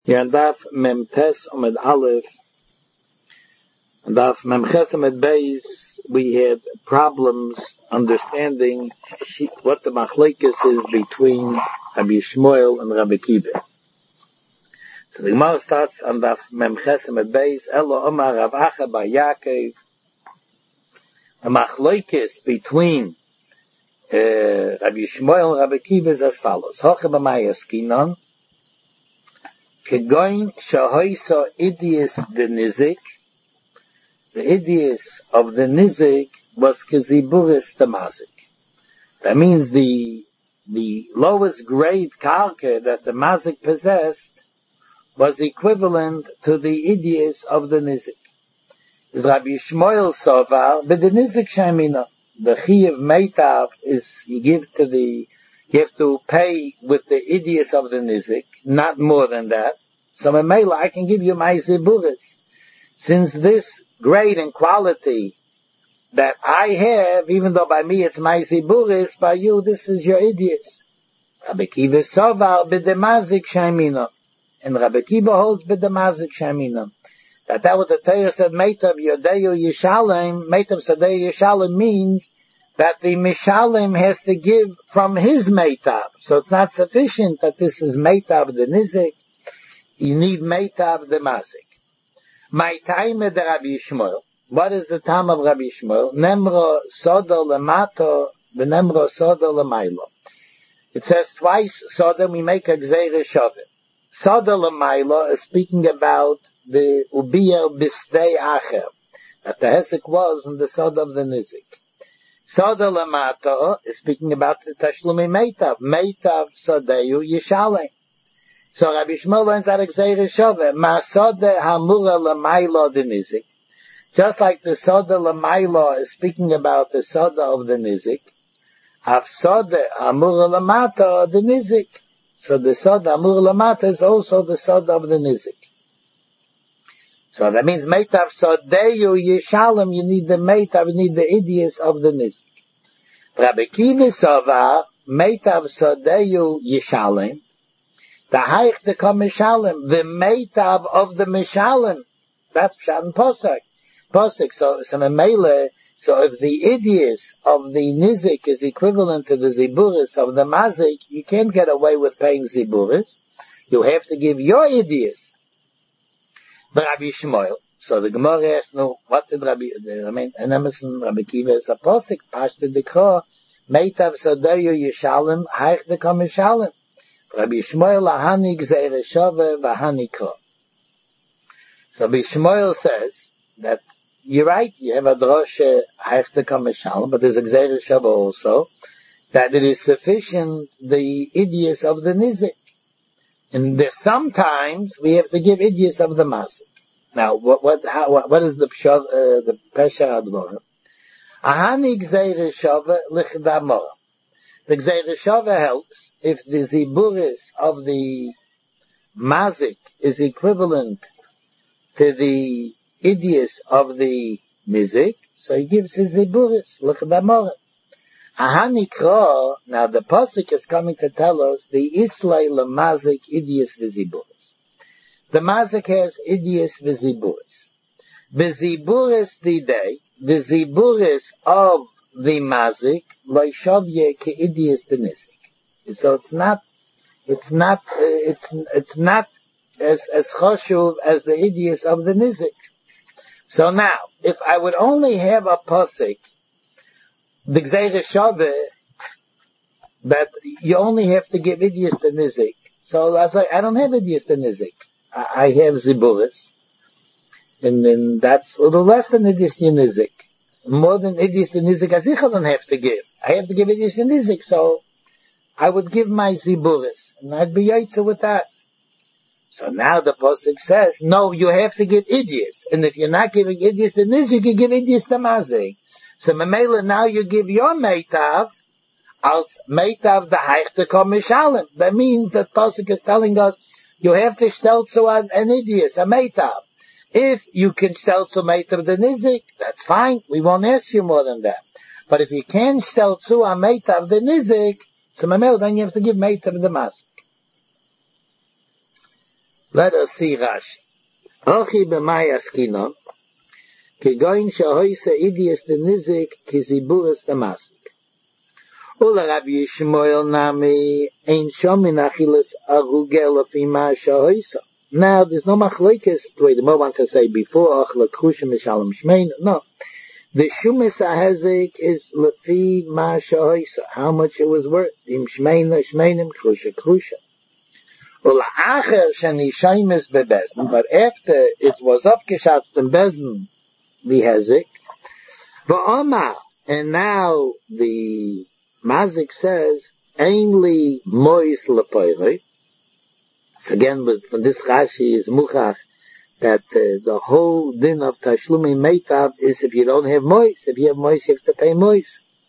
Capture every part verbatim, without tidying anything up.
Ja, en daf mem tes met alef, and daf mem ches met beis, we had problems understanding what the machlekes is between Rabbi Shmuel and Rabbi Kiva. So the Gemara starts on daf mem ches met beis, Elo Omar Rav Acha bar Yaakov. The machlekes between uh, Rabbi Shmuel and Rabbi Kiva is as follows. Hoche b'may askinon, Kegoin shahoisa idius de nizik. The idius of the nizik was keziburis the mazik. That means the the lowest grade karka that the mazik possessed was equivalent to the idius of the nizik. Is Rabbi Shmuel sovar, but the nizik shamina. The chiyuv meitav is you give to the you have to pay with the idius of the nizik, not more than that. So Mamela, I can give you my ziburis. Since this grade and quality that I have, even though by me it's my ziburis, by you this is your idios. Rabbi Kiva sovar b'demazik shamina. And Rabbi Kiva holds b'demazik shamina. That that what the Torah said, Meitav Yodeyu Yishalem, Meitav Sadeyu Yishalem means that the Mishalem has to give from his Meitav. So it's not sufficient that this is Meitav the Nizik. You need Meitav the Mazik. My time of Rabbi Shmuel. What is the time of Rabbi Shmuel? Nemro Sodo Lemato, the Nemro Sodo Lemailo. It says twice Sodo, we make a Gzeire Shoveh. Sodo Lemailo is speaking about the Ubiyah Bistei Acher, that the Hesek was in the Sodo of the Nizik. Sodo Lemato is speaking about the Tashlumi Meitav. Meitav Sodeyu Yishalem. So Rabbi Shmuel learns out Gzeire Shoveh, Masode Hamura Lamailo the Nizik. Just like the Soda Lamailo is speaking about the Soda of the Nizik, Av Sode Hamura Lamata the Nizik. So the Soda Hamura Lamata is also the Soda of the Nizik. So that means Meitav Sodeyu Yishalem, you need the Meitav, you need the idios of the Nizik. Rabbi Kiva Sovar, Meitav Sodeyu Yishalem, the Haich the Mishalem, the Meitav of the Mishalem. That's Pshat and Posek. Posek, so, so Memele, so if the idios of the Nizik is equivalent to the Ziburis of the Mazik, you can't get away with paying Ziburis. You have to give your idios. But Rabbi Shmuel, so the Gemara asks, no, what did Rabbi, I mean, and Emerson, Rabbi Kiva is a Posek, Pashta Dekra, Meitav Sodeyu Yishalem, Haich the Mishalem. Rabbi Shmuel ahani gzeire shoveh v'ahani kro. So Rabbi Shmuel says that you're right, you have a droshe ha'echte kameshal, but there's a gzeire shoveh also, that it is sufficient the idios of the nizik. And there's sometimes we have to give idios of the mazik. Now, what what how, what, what is the pshat, uh, the pesha admora? Ahani gzeire shoveh lichdamora. The gzeire shoveh helps if the ziburis of the mazik is equivalent to the idios of the nizik, so he gives his ziburis, l'chadamore. Ahani kro, now the pasuk is coming to tell us the islay l'mazik idios v'ziburis. The mazik has idios v'ziburis. V'ziburis the day, the ziburis of the mazik, lo'ishavye ke idios the nizik. So it's not, it's not, uh, it's, it's not as, as choshuv as the idios of the nizik. So now, if I would only have a posik, the gzeire shoveh, that you only have to give idios to nizik. So I was like, I don't have idios to nizik. I, I have ziburis. And then that's a little less than idios to nizik. More than idios to nizik, as I don't have to give. I have to give idios to nizik, so I would give my ziburis, and I'd be yaitza with that. So now the posuk says, no, you have to give idios, and if you're not giving idios to nizik, you can give idios to mazik. So Mamela, now you give your meitav, als meitav the haich to mishalem. That means that posuk is telling us, you have to stel to an, an idios, a meitav. If you can stel to meitav the nizik, that's fine, we won't ask you more than that. But if you can't stel to a meitav the nizik, so Mamel, then you have to give meitav the mazik. Let us see Rashi. Ochi b'may askino, ki goin shahoyse idias de nizik, ki ziburas de masik. Ula Rabbi Yishmael nami, ein shomin achilas arugel of ima shahoyse. Now, there's no machlekes, the way the Mo want to say before, achla krusha mishalom shmein, no. The shumis ahezik is lefi ma shahoyse, how much it was worth. Im shmeina shmeinim, krusha krusha. Ula acher shani shaymes bebezn, but after it was upgeshatzt in bezn, the hezik, va'omar, and now the mazik says, ainli mois lepoiroi. So again, with, from this Rashi is muchach, that uh, the whole din of tashlumi meitav is if you don't have mois. If you have mois, you have to pay mois.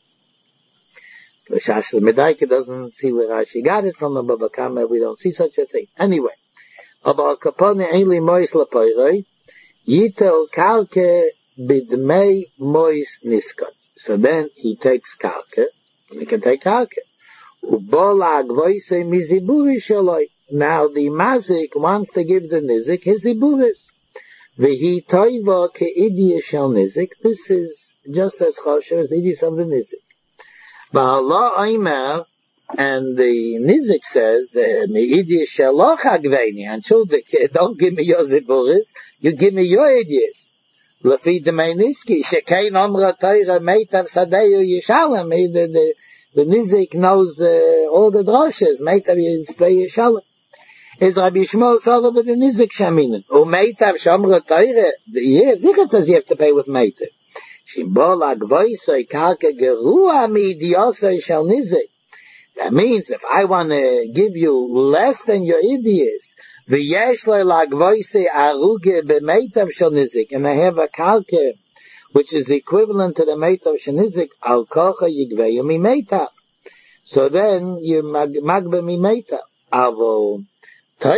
The Shashal Medaike doesn't see where Rashi got it from, but Bakama we don't see such a thing. Anyway, aber kapone ainli mois lepoiroi, yitel kalke bidmei mois niskot. So then he takes kalke, and he can take kalke. Ubola agvoise miziburi shaloi. Now the mazik wants to give the nizik his ziburis. V'hi toiva ke'idiyah shel nizik. This is just as chosher as the idiyah of the nizik. V'hala oimer, and the nizik says, me'idiyah shelo chagveini, until the kid, don't give me your ziburis, you give me your idiyahs. Lefi demei niski, shekein omra toira meitav sadeyu yishalem. The, the, the nizik knows uh, all the droshes, meitav yishalem. Is Rabbi Yishmael Sala with the Nizik Shaminen. O Meitav Shamra Teire, yeah, sicher says you have to pay with Meitav. Shimbol Agvoisoi Kalke Gerua Midiosoi Shal Nizik. That means if I want to give you less than your idiots, V'yesh Lo Lagvoisoi Aruge B'Meitav Shal Nizik, and I have a Kalke which is equivalent to the Meitav Shal Nizik, Al Kocha Yigveyu Mi Meitav. So then you Magbe Mi Meitav. Avo but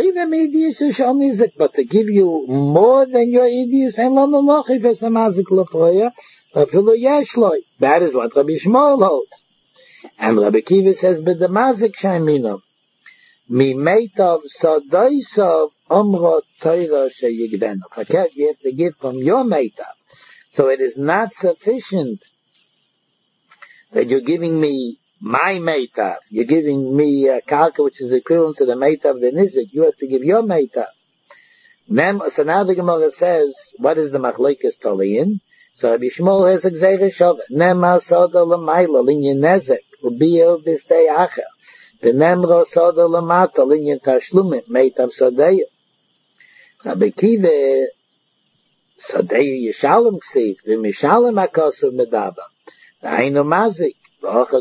to give you more than your idiots, that is what Rabbi Yishmael holds. And Rabbi Kiva says, but the mazik shayminov, mi meitav sadaisav omro teira sheyigvenu. You have to give from your meitav. So it is not sufficient that you're giving me my meitav. You're giving me a kalka which is equivalent to the meitav of the nizik. You have to give your meitav. So now the Gemara says, what is the machlekes taliyin? So Rabbi Yishmael has a gzeira shove. Nema soda l'mayla linyan nezek ubiyo b'stei acher. V'nemro soda l'mata linyan tashlumim meitav sodeya. Rabbi Kiva sodeya yishalem ksiv v'mishalem akosav medaba. V'ainu mazik. The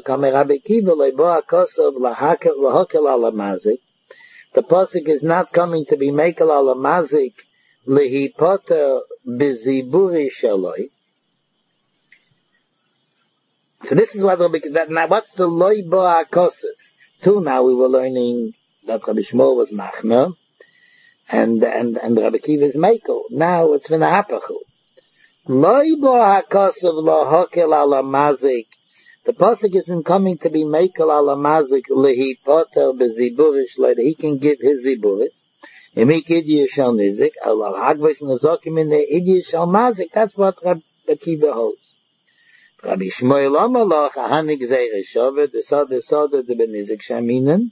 pasuk is not coming to be mekel ala mazik lehipoter biziburi shaloi. So this is what that now what's the loy bo akosef? Till now we were learning that Rabbi Shmuel was machmer and and and Rabbi Kiva is mekel. Now it's v'nahapachu. Loy bo akosef lo hokel ala mazik. The pasuk isn't coming to be mekel ala mazik lehi poter beziburish that he can give his ziburis. He make idiyah shal nizik ala hagvos nazokim in the idiyah shal mazik. That's what Rabbi Kiva holds. Rabbi Shmuel Amalach ahanik zeire shove the sada sada the benizik shaminen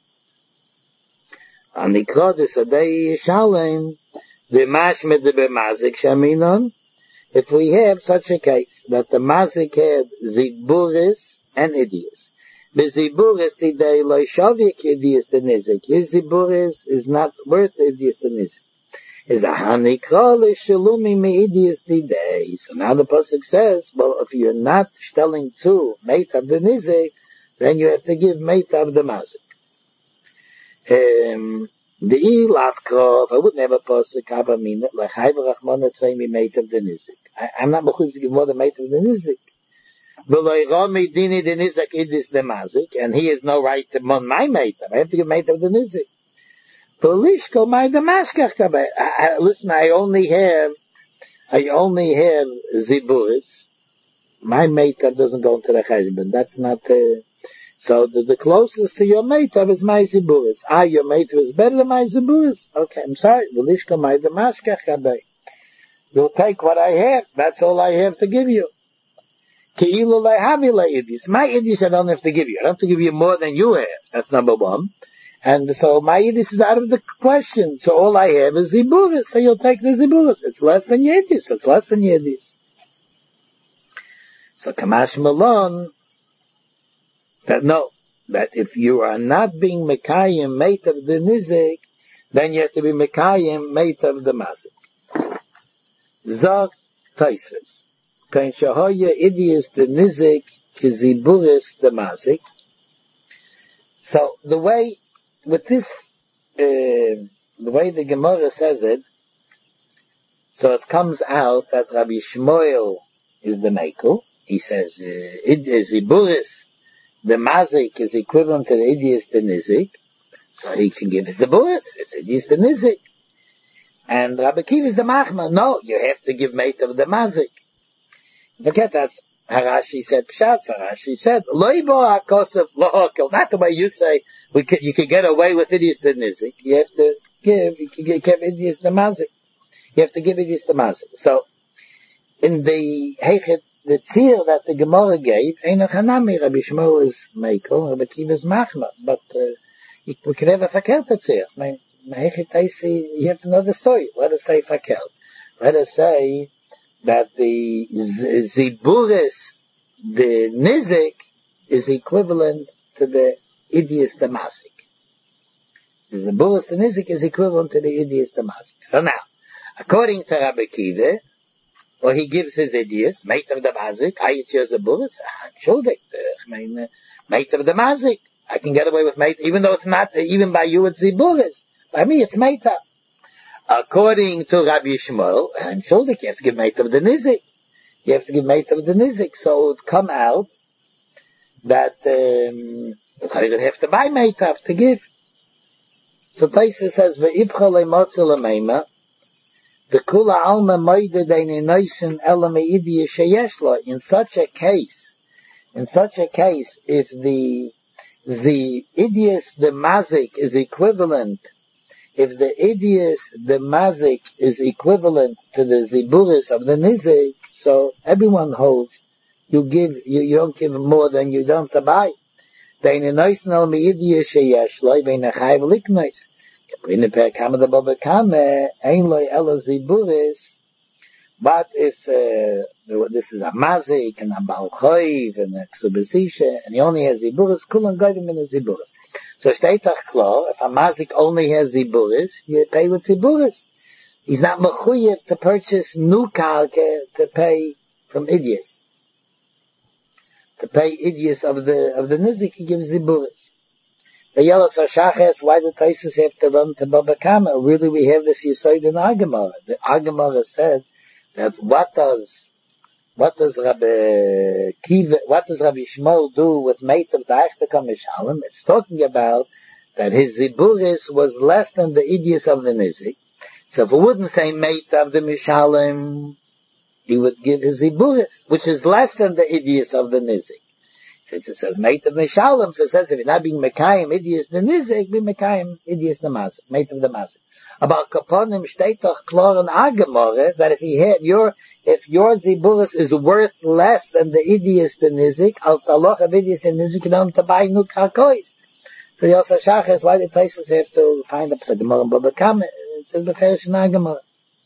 anikra the sadei yishalem the mashmed the bemazik shaminon. If we have such a case that the mazik had ziburis and idiots. The ziburis today lo shavik idiots the nizik. His ziburis is not worth idiots the nizik. Is a hanikra le shalumi me idiots today. So now the pasuk says, well, if you're not telling to mate of the nizik, then you have to give mate of the mazik. Um, the ilavkrov, I wouldn't have a pasuk have a minute like hayver rachmana tvei me mate of the nizik. I'm not mechuyev to give more than mate of the nizik. And he has no right to mon my mate. I have to give mate of the nizik. Listen, I only have, I only have ziburis. My mate doesn't go into the cheshbon. That's not. Uh, So the, the closest to your meitav is my ziburis. Ah, your meitav is better than my ziburis. Okay, I'm sorry. V'lishka my demashkach habei. You'll take what I have. That's all I have to give you. Ke'ilu lehavi le'idis. My idis I don't have to give you. I don't have to give you more than you have. That's number one. And so my idis is out of the question. So all I have is ziburis. So you'll take the ziburis. It's less than yedis. It's less than yedis. So Kamash Malon, that no, that if you are not being Mekayim mate of the Nizik, then you have to be Mekayim mate of the Mazik. Zog Taisus. Kain Shahoya Idius the Nizik Kiziburis the Mazik. So the way, with this, uh, the way the Gemara says it, so it comes out that Rabbi Shmuel is the Mekel. He says, uh, Ziburis, the Mazik is equivalent to the Idius the Nizik. So he can give Ziburis. It's Idius the Nizik. And Rabbi Kiva is the Machma. No, you have to give mate of the Mazik. Forget that's Harashi said Pshat. Harashi said, Loibo HaKosef Lohokil. Not the way you say, we could, you could get away with Idius the Nizik. You have to give, you can give Idius the Mazik. You have to give Idius the Mazik. So, in the Heichet, the tzir that the Gemara gave, Eino Chanami, Rabbi Shmuel is Mekel, Rabbi Kiva is Machma. But, uh, we can never forget the tzir. I mean, you have to know the story. Let us say Fakel. Let us say that the Ziburis, the Nizik, is equivalent to the Idius the Mazik. The Ziburis, the Nizik, is equivalent to the Idius the Mazik. So now, according to Rabbi Kiva, or he gives his Idius, mate of the Mazik, I eat your Ziburis, Schuldig, I mean, mate of the Mazik. I can get away with mate, even though it's not, even by you it's Ziburis. By me, it's Meita. According to Rabbi Shmuel, and Shuldik, you have to give Meita of the Nizik. You have to give Meita of the Nizik. So it would come out that, um, I would have to buy Meita to give. So Taisa says, Ve'ibcha le'motzel le'meima, the kula alma moide deini noisen ela me'idiya sheyeshla. In such a case, in such a case, if the, the Idius, the Mazik, is equivalent If the Idius, the Mazik, is equivalent to the Ziburis of the Nizik, so everyone holds, you give, you, you don't give more than you don't have to buy. But if, uh, this is a Mazik, and a Balchoiv, and a Ksubasisha, and he only has Ziburis, Kulan Goyim in the Ziburis. So Shteitach Klo, if a Mazik only has Ziburis, you pay with Ziburis. He's not mechuyev to purchase new kalke to pay from Idius. To pay Idius of the, of the Nizik, he gives Ziburis. The Yellow Sashaches, why do Taisus have to run to Baba Kama? Really, we have this Yisoid in Agamara. The Agamara said that what does, what does Rabbi Kiva, what does Rabbi Shmuel do with mate of the Eichtekam Mishalem? It's talking about that his Ziburis was less than the Idius of the Nizik. So if we wouldn't say mate of the Mishalem, he would give his Ziburis, which is less than the Idius of the Nizik. Since it says mate of Mishalem, so it says if you're not being Mekayim Idius the Nizik, be Mekayim Idius the Mazik, mate of the Mazik. About Kaponim Shteitach Klor and Agamore, that if he had your, if your Ziburis is worth less than the Idius the Nizik, al Taloch of Idius the Nizik, you don't have to buy new Karkois. So the Yosef Shachas, why the Taisus have to find up the Gemara and Baba Kama? It says the Ferish and Agamore.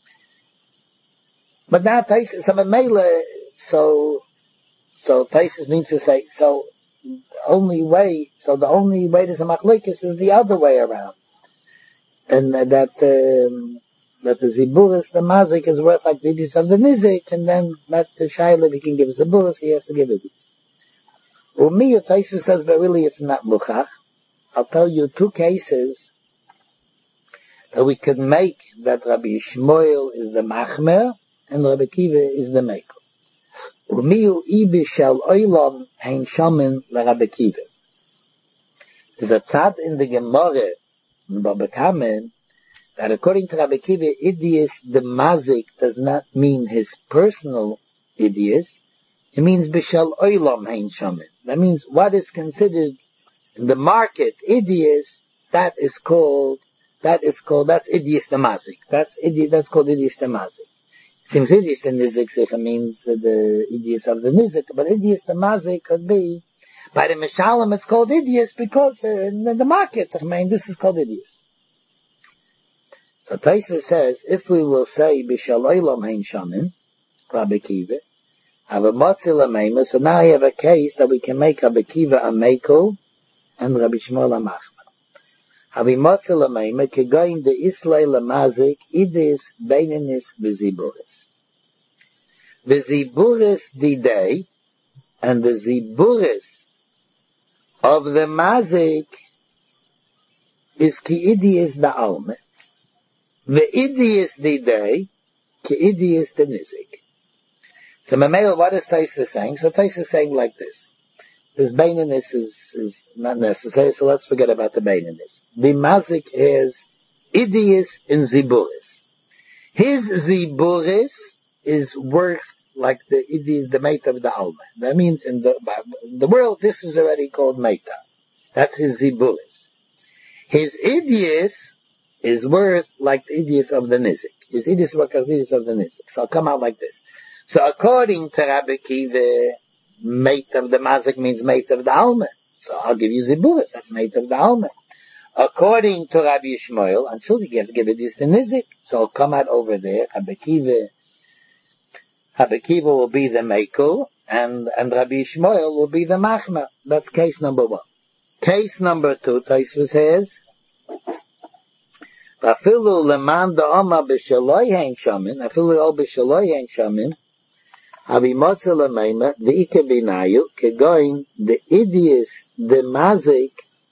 But now Taisus, so Mele, so, so Taisus means to say, so the only way, so the only way there's a machlekes is the other way around. And uh, that, um, that the Ziburis, the Mazik, is worth like the Idius of the Nizik, and then that's the Shaila, he can give Ziburis, he has to give Idius. Umiya Taisus says, but really it's not Muchach. I'll tell you two cases that we can make that Rabbi Shmuel is the Machmer, and Rabbi Kiva is the Mekel. Umiyu ibi shel oilam hein shamin l'Rabbi Kiva. There's a tzad in the Gemara in Baba Kama that according to Rabbi Kiva, Idius the Mazik does not mean his personal Idius. It means b'shel oilam hein shamin. That means what is considered in the market, idios, that is called, that is called, that's idios namazik. That's idios, that's called idios namazik. It seems idios the nizik sicha means the idios of the nizik, but idios namazik could be, by the Mishalim it's called idios because uh, in the market, I mean, this is called idios. So Taisva says, if we will say, B'shaloylam hein shamim, Rabbi Kiva, have a motzil a so now I have a case that we can make Rabbi Kiva a mekel, and Rabbi Shmuel a machma. Have a motzil a meima, kegoyin de islay lamazik, idis beininis v'ziburis. V'ziburis didei, and the ziburis of the mazik is ki idis da alme. The idis didei, ki idis the nizik. So Mamela, what is Taisa saying? So Taisa is saying like this. This Baininus is, is not necessary, so let's forget about the Baininus. The Mazik is Idius in Ziburis. His Ziburis is worth like the Idius, the mate of the Alma. That means in the, in the world, this is already called Meta. That's his Ziburis. His Idius is worth like the Idius of the Nizik. His Idius is worth like the Idius of the Nizik. So I'll come out like this. So according to Rabbi Kiva, mate of the mazik means mate of the alma. So I'll give you ziburis, that's mate of the alma. According to Rabbi Shmuel, I'm sure you have to give it this to nizik. So I'll come out over there. Rabbi Kiva, Rabbi Kiva will be the mekel, and, and Rabbi Shmuel will be the machma. That's case number one. Case number two, Taisva says, Afilu leman da'ama b'shaloi hein shamin, afilu al b'shaloi hein shamin, Avi motzela meima, the ike binayu, kegoin, the idius, the mazik,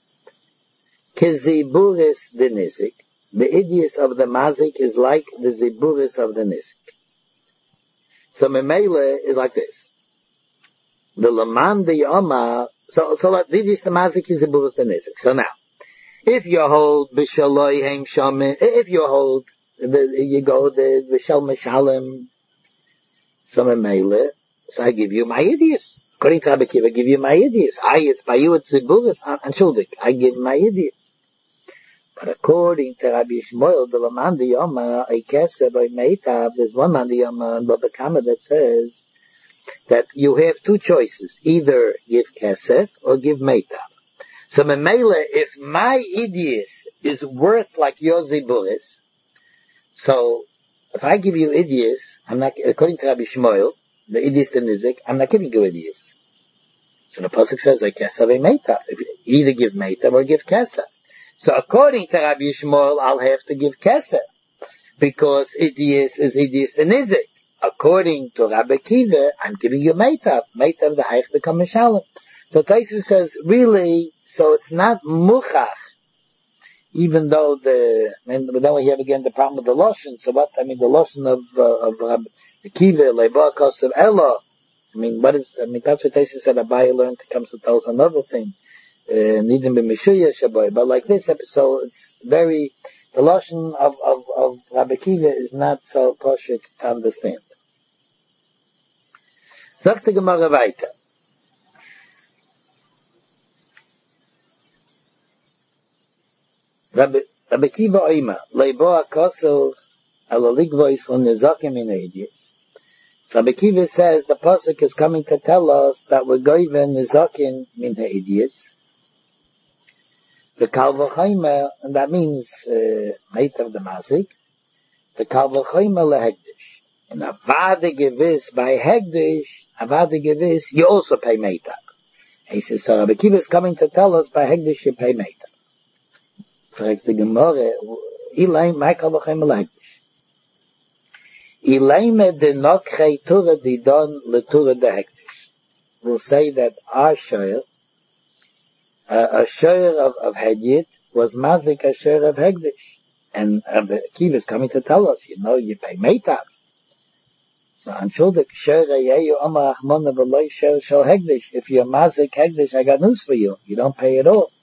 keziburis the nizik. The idius of the mazik is like the ziburis of the nizik. So memele is like this. The laman the yoma, so, so like, the idius the mazik is ziburis the nizik. So now, if you hold b'shaloi heim shamin, if you hold, the, you go the b'shal mishalim, so memele, so I give you my idios. According to Rabbi Kiva, I give you my idios. I, it's by you, it's ziburis, and shuldik. I give my idios. But according to Rabbi Shmuel, the Laman de Yoma, a kesef, a meitav, there's one man de Yoma, and Baba Kama that says that you have two choices. Either give kesef or give meitav. So memele, if my idios is worth like your ziburis, so if I give you idios, I'm not, according to Rabbi Shmuel, the idios the nizik, I'm not giving you idios. So the pasuk says, like kesef a meitav. If you either give meitav or give kesef. So according to Rabbi Shmuel, I'll have to give kesef, because idios is idios the nizik. According to Rabbi Kiva, I'm giving you meitav. Meitav the haich the kameshalim. So Taisva says, really, so it's not muchach, even though the, and then we have again the problem with the Lashon. So what, I mean, the Lashon of, uh, of Rabbi Kiva, Leiba Kosev Ella, I mean, what is, I mean, that's what Taisva said, Abaye learned, it comes to tell us another thing. Nidim b'Mishuya Shaboy, but like this episode, it's very, the Lashon of, of, of Rabbi Kiva is not so poshut to understand. Sagt die Gemara weiter. Rabbi, Rabbi Kiva Oima, Leibo HaKosov, Alaligvois on Nezakim in Eidius. So Rabbi Kiva says the pasuk is coming to tell us that we're going Nezakim in Eidius. The Kalvachoyma, and that means uh, mate of the mazik. The Kalvachoyma lehegdish. And avade gevis by hegdish, avade gevis, you also pay meitav. He says, so Rabbi Kiva is coming to tell us by hegdish you pay meitav. Fragt the Gemara, Ilaim, my Kalvachoyma lehegdish. Ilaim de nokchei tura didon letura de hegdish. We'll say that our shayr, Uh, a share of, of Hedjit was mazik a share of Hegdish. And Rabbi Kiva is coming to tell us, you know, you pay meitav. So I'm sure that share yeyu amar achmona v'loi share shel Hegdish. If you're mazik Hegdish, I got news for you. You don't pay at all.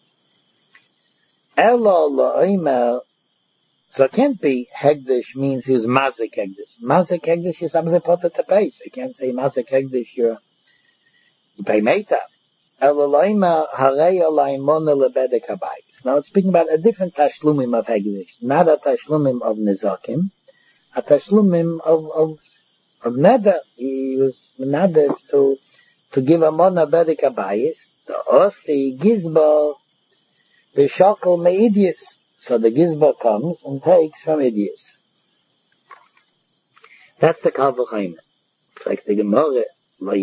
Elo lo'omer, so it can't be Hegdish means he's mazik Hegdish. Mazik Hegdish is something put to pay. So you can't say mazik Hegdish, you're, you pay meitav. Elolaima Hareya Laimona Lebedek Habayis. Now it's speaking about a different Tashlumim of Hegdish, not a Tashlumim of Nizakim, a Tashlumim of, of, of Neder. He was Neder to, to give a Mona Bedek Habayis, the Osi Gizba, the Shokol Me'idius. So the Gizba comes and takes from Idius. That's the Kal V'chaim. It's like the Gemara, that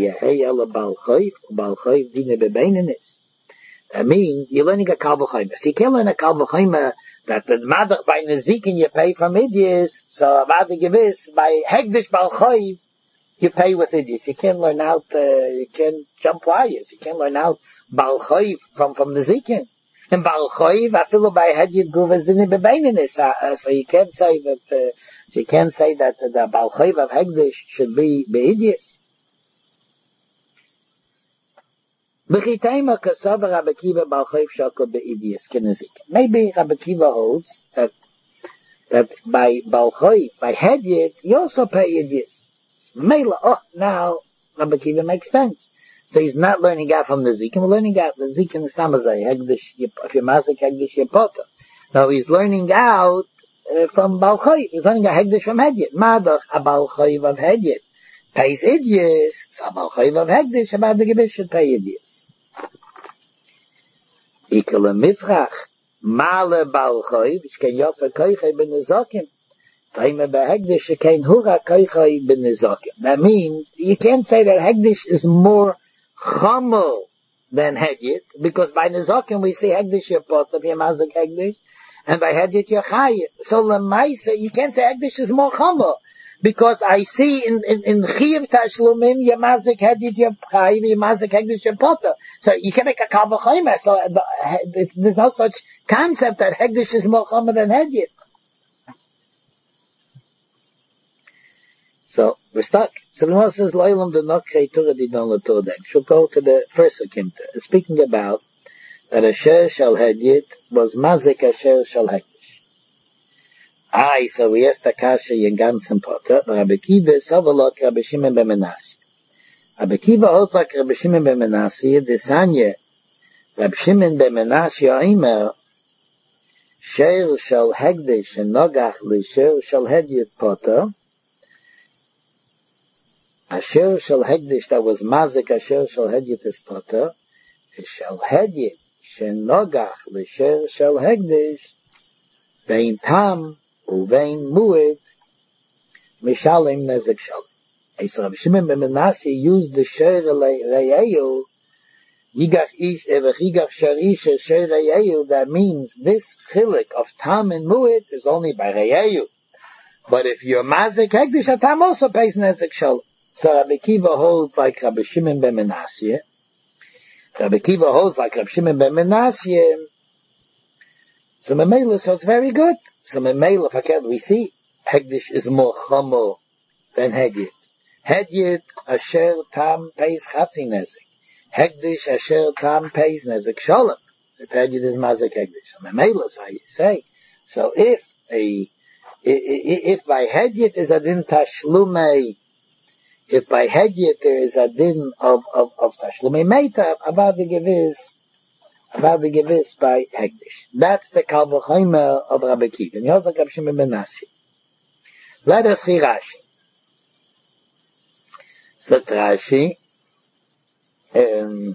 means you're learning a Kal V'chaim. So you can't learn a Kal V'chaim that the Madach by Nezikin you pay from Idius, so Madach Gewiss by Hegdish Bal Chayv you pay with Idius. You can't learn out, uh, you can't jump wires. You can't learn out Bal Chayv from, from Nezikin. And Bal Chayv, I feel by Hedjid Guvas didn't be baininess. So you can't say that, uh, so you can't say that uh, the Bal Chayv of Hegdish should be Be'idius. B'chitayma kasav Rabbi Kiva Bal Chayv shakol Be'idius Kenezik. Maybe Rabbi Kiva holds that, that by Bal Chayv, by Hedjid, you also pay Idius. Mela, oh, now Rabbi Kiva makes sense. So he's not learning out from the Zikin, we're learning out the Zikin is Samazai, Hegdish, if you're Mazik, Hegdish, Yepota. No, he's learning out uh, from Bal Chayv, he's learning out Hegdish from Hedjit. Madach, a Bal Chayv of Hedjit, pays Idius, so a Bal Chayv of Hegdish, about the Gebish should pay Idius. Ikele Mifrach, Male Bal Chayv, which can Yofa Koichai ben Nezakim. Taime be Hegdish, can Hura Koichai ben Nezakim. That means, you can't say that Hegdish is more Chamel than Hedjit, because by Nezakim we see Hegdish Yepot of Yamazik Hegdish, and by Hedjit Yachayit. So Lemaisa, you can't say Hegdish is more Chamel, because I see in, in, in Chiv Tashlumim, Yamazik Hedjit Yachayit, Yamazik Hegdish Yepot. So you can make a Kal V'chaim, so the, there's no such concept that Hegdish is more Chamel than Hedjit. So, we're stuck. So the Gemara says, Leilam de Nokrei Torah Didon L'Tordek. She'll go to the first Akimta. It's speaking about that Asher Shal Hedjit was Mazik Asher Shal Hektish. Aye, so we asked Akasha in ganzen Potter, but Rabbi Kiva is Savalok Rabbi Shimon ben Menashe. Rabbi Kiva holds like Rabbi Shimon ben Menashe, the Sanya, Rabbi Shimon ben Menashe Oimer, Sher Shal Hektish and Nogach L'Sher Shal Hedjit Potter, Asher shall hegdish, that was mazik, Asher shall hegdit is potter, shall hegdit, shenogach, l'sher shall hegdish, vein tam, uvein muid, mishalim nezek shalom. So Rabbi Shimon ben Menashe used the sher re'eyu, yigach ish, evach yigach sher ish, sher re'eyu, that means this chilik of tam and muid is only by re'eyu. But if you're mazik hegdish, a tam also pays nezek shalom. So Rabbi Kiva holds like Rabbi Shimon ben Menashe. Rabbi Kiva holds like Rabbi Shimon ben Menashe. So Memela, so it's very good. So Memela, if I can, we see Hegdish is more Chomo than Hedjit. Hedjit, Asher Tam pays Chatzi Nezik. Hegdish, Asher Tam pays Nezik Shalom. If Hedjit is Mazik Hegdish. So Memela, so you say. So if a, if by Hedjit is Adin Tashlumei, if by Hedjit there is a din of, of, of Tashlumei Meita, about the Gewiss, about the Gewiss by Hegdish. That's the Kal V'chaim of Rabbi Kiva. And he also Rabbi Shimon ben Menashe. Let us see Rashi. So Rashi, um,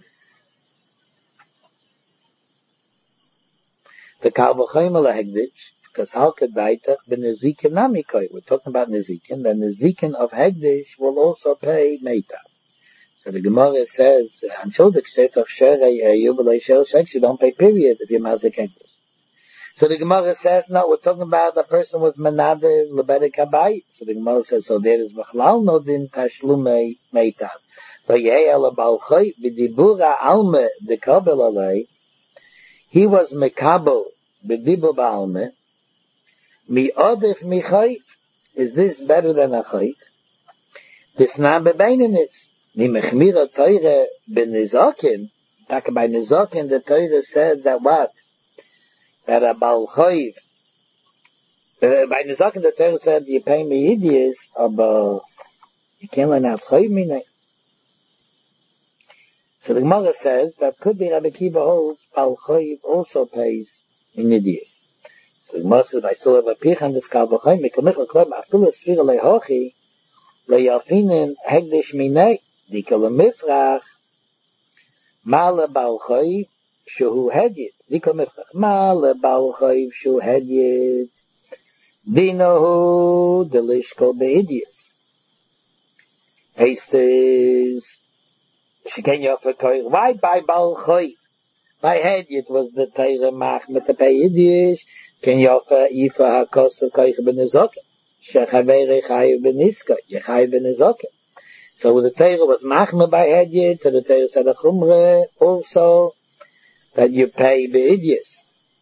the Kal V'chaim of Hegdish, because Halka Daitach ben Nezikin Namikoi. We're talking about Nezikin. The Nezikin of Hegdish will also pay Meita. So the Gemara says, Anshodik Shetach Sherei Eyu V'lei Sher Shek, you don't pay period if you're Mazik Hegdish. So the Gemara says, no, we're talking about the person was Menade Lebedek Habayit. So the Gemara says, so there is Bechlal no din Tashlumei Meita. So Yehei Ela Bal Chayv B'dibura Alme Dekabel Alei. He was Mekabel B'dibur Ba'alme. Mi odif mi chayv. Is this better than a chayv? This na bebeininitz. Mi mechmira teire ben nizakin. Talk by nizakin, the Torah said that what? That a bal chayv. Uh, by nizakin, the Torah said you pay me idiyas, but you can't learn out chayv minay. So the Gemara says that could be Rabbi Akiva holds Bal Choiv also pays in Nidius. So the Gemara says, I still have a pichan this Kal V'choim, Mikamichel Klem, Afilu Sfira Lehochi, Leyafinin Hegdish Minei, Dika Lemifrach, Mala Bal Choiv, Shuhu Hedyet, Dika Lemifrach, Mala Bal Choiv, Shuhu Hedyet, Dinohu Delishko Be'idius. Hastes, Sheken Yofer Koich, why by Bal Choiv? By Hedyet was the Teire Mach mit the Be'idius, Ken Yofer Ifa HaKos of Koich B'Nezoke, Shechavere Chayiv B'Niska, Yechayiv B'Nezoke. So the Teire was Machme by Hedyet, so the Teire said a Chumre, also, that you pay Be'idius.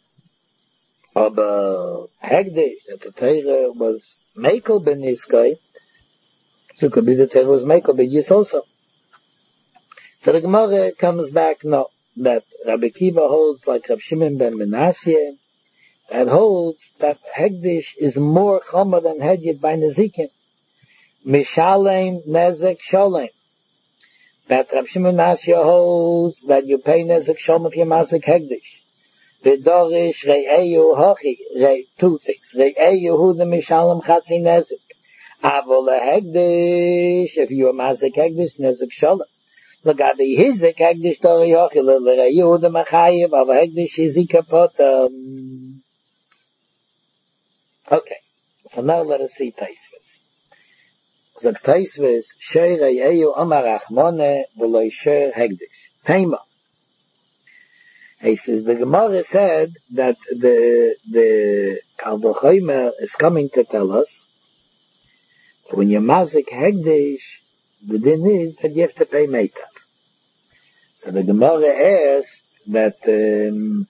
Aber Hegdish, that the Teire was Mekel B'Niska, so it could be the Teire was Mekel B'Niska also. So the Gemara comes back, no, that Rabbi Akiva holds like Rab Shimon ben Menashe, that holds that Hegdish is more chomer than Hedyet by Nezikin. Mishalem Nezek Sholem. That Rab Shimon ben Menashe holds that you pay Nezek Sholem if you mazik Hegdish. V'dorish Re'eyu Hochi, Re, two things. Re'eyu Hu the Mishalem Chatzi Nezek. Avol Hegdish, if you mazik Hegdish, Nezek Sholem. Lagabi Hizek Hegdish Dori Hochi, Re'eyu the Machayev, Avol Hegdish Hizika Potam. Okay, so now let us see Taisvis. Zog Taisvis, Shei Re'eyu Amar Achmone, V'loi Sher Hegdish. Tema. He says, the Gemara said that the, the Kal V'chomer is coming to tell us that when you mazik Hegdish, the din is that you have to pay Meitav. So the Gemara asks that, um,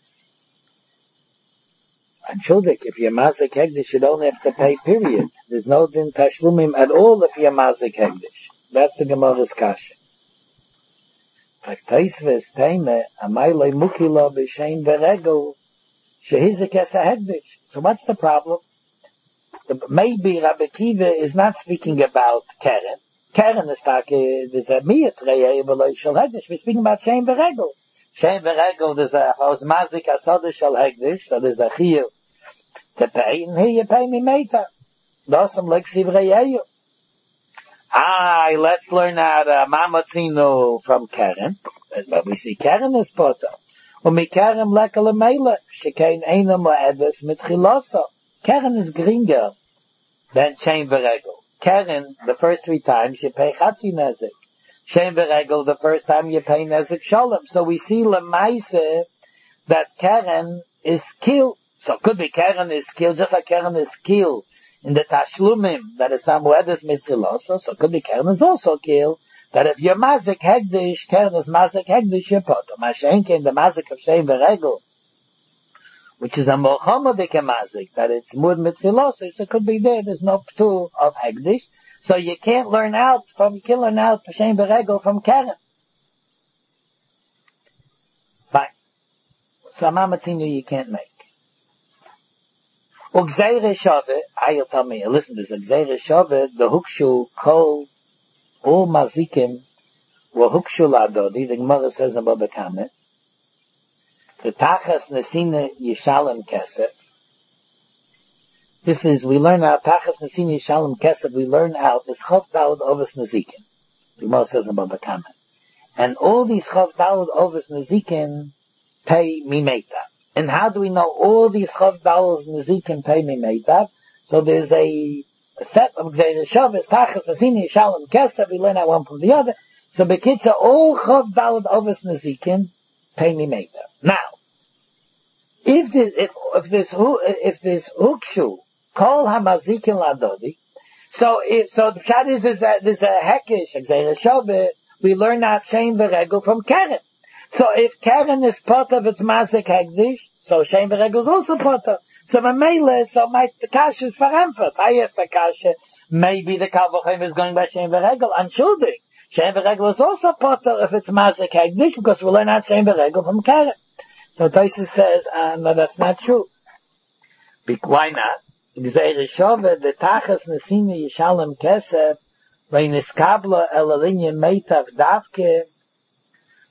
Anshudik, if you're mazik Hegdish, you don't have to pay, period. There's no din tashlumim at all if you're mazik Hegdish. That's the Gemara's kasha. Like Taisves, Teime, Amayle Mukila B'Shein V'Regel, Shehizek Esa Hegdish. So what's the problem? The, maybe Rabbi Akiva is not speaking about Keren. Keren is talking, there's a Miyat Re'eh V'Loi Shel Hegdish. We're speaking about Shein V'Regel. Shein V'Regel, there's a Mazik Asodah Shel Hegdish, so there's a Chiyuv to pay, and here you pay me Meita. Dosam Leksiv Re'eh. Ah, let's learn out uh, Mamatzino from Keren. But we see Keren is Pota. Umi Keren lekele meile. Shekein einam la'edes mitchiloso. Keren is gringer than Shein V'Regel. Keren, the first three times you pay Chatzi Nezek. Shein V'Regel, the first time you pay Nezek Sholem. So we see Lemaise that Keren is killed. So it could be Keren is killed, just like Keren is killed in the Tashlumim, that is Samuedes Mitchiloso, so it could be Keren is also killed, that if you're Mazik Hegdish, Keren is Mazik Hegdish, you're Potter. Mashenke in the Mazik of Shein V'Regel, which is a Mohammedik Mazik, that it's Mud Mitchiloso, so it could be there, there's no Ptur of Hegdish, so you can't learn out from, you can learn out Shein V'Regel from Keren. Fine. So Mamatzinu you can't make. Ugzeire Shove, I'll tell me, listen to this, Ugzeire Shove, the Hukshu Kol, all Mazikim, were Hukshu Ladodi, the Gemara says in Baba Kamet, the Tachas Nesina Yishalem Kesef. This is, we learn out, Tachas Nesina Yishalem Kesef, we learn out, is Chav Dalad Ovis Nezikin. The Gemara says in Baba Kamet. And all these Chav Dalad Ovis Nezikin pay Mimeita. And how do we know all these Chav Dalad Nezikin pay Mimeita? So there's a, a set of Gzeir Shabbos, Tachas Nesina Yishalem Kesef, we learn out one from the other. So Bekitza, all Chav Dalad Ovis Nezikin pay Mimeita. Now, if this, if, if this, if this Hukshu, Kol HaMazikin Ladodi, so if, so the Pshat is, there's a, there's a Hekesh, Gzeir Shabbos, we learn out Shein V'Regel from Keren. So if Keren is part of its Mazik Hegdish, so Shein V'Regel is also part of. So Mamele, so my, the Kasha is Faramfet. I asked the Kasha, maybe the Kal V'chomer is going by Shein V'Regel, unschuldig. Shein V'Regel is also part of its Mazik Hegdish, because we learn out Shein V'Regel from Keren. So Tosfos says, uh, no, that's not true. Be- why not? Gzeir Shove, the Tachas Nesina Yishalem Kesef, Veiniskabla El Alinye Meitav Davke,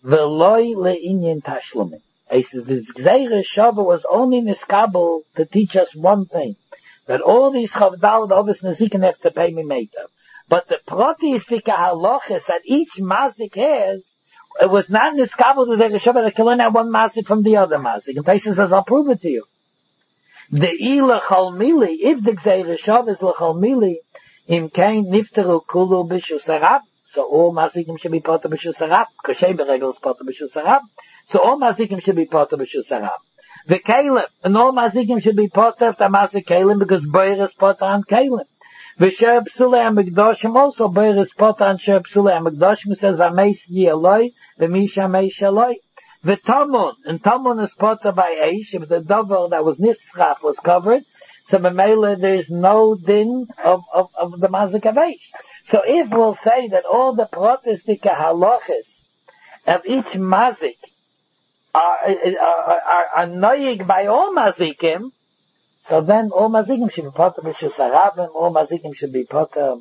Veloy le'inyan tashlumin. He says this Gzeira Shava was only niskabel to teach us one thing, that all these chavdal obvious nazikin have to pay me meitav. But the protistika halachas that each mazik has, it was not niskabel to Gzeira Shava that can learn out one mazik from the other mazik. And Taisa says, I'll prove it to you. The ila chalmili, if the Gzeira Shava is l'chalmili, im kain niftaru kulu b'shu sarab. So all mazikim should be part of b'shul sarab. Kosher beregel is part of b'shul sarab. So all mazikim should be part of b'shul sarab. The kalim, and all mazikim should be part of the mazik kalim because boyer is part on kalim. The sher psulei hamikdashim also boyer is part on sher psulei hamikdashim. It says v'meis yi eloi, v'misha meis eloi. The tamun, and tamun is part of by eish. If the dover that was nitzraf was covered, so Mamela, there is no din of, of, of the mazik of eish. So if we'll say that all the protestika halachas of each mazik are, are, are, are noyig by all mazikim, so then all mazikim should be part of B'shul Sarabim, all mazikim should be part of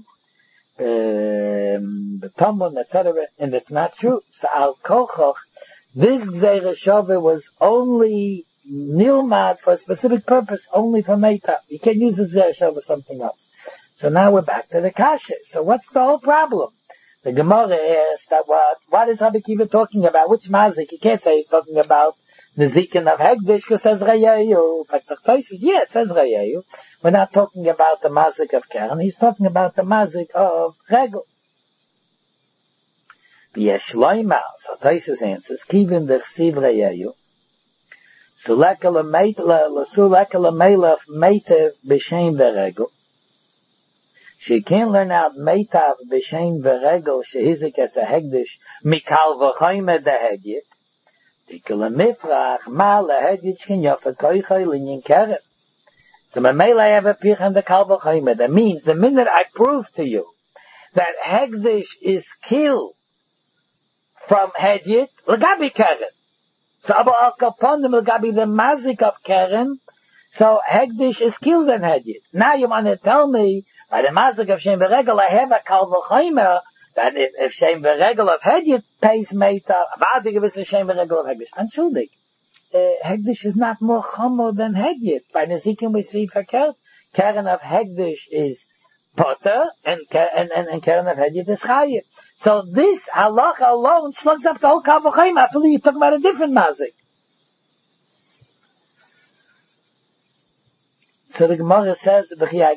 um, Tamun, et cetera. And it's not true. So Al Kochoch, this Gzeira Shava was only nilmad for a specific purpose, only for Meita. You can't use the Gzeira Shava for something else. So now we're back to the kasha. So what's the whole problem? The Gemara asks that what, what is Rabbi Kiva talking about? Which mazik? You can't say he's talking about the Zikin of Hegdish because it says Rayeyu. In fact, yeah, it says Rayeyu. We're not talking about the mazik of Karen. He's talking about the mazik of Regel. V'yesh loymar. So Taisus answers, Kivin d'chsiv Rayeyu. Suleka l'meilaf meitev b'shem v'regel. She can't learn out meitav b'shem v'regel shehizik as a hegdish mikal v'choyme dehedyit. Dikala mifrach ma lehedyit shkin yofa koichoy linyin keren. So mamela I have a pirch and the kal v'choyme. That means the minute I prove to you that hegdish is killed from hedyit, l'gabi keren. So Abu al-Kaponim l'gabi the mazik of keren, so hegdish is killed in hedyit. Now you want to tell me by the mazik of Shem V'regel, I have a kal v'choymer, that if, if Shem V'regel of Hedyet pays meita, v'adig if it's a Shem V'regel of Hegdish. Anschuldig. Uh, Hegdish is not more chomo than Hedyet. By Nezikim we see verkehrt. Keren of Hegdish is potter, and, and, and, and Keren of Hedyet is chayiv. So this halacha alone slugs up the whole kal v'choymer. I feel you're talking about a different mazik. So the Gemara says,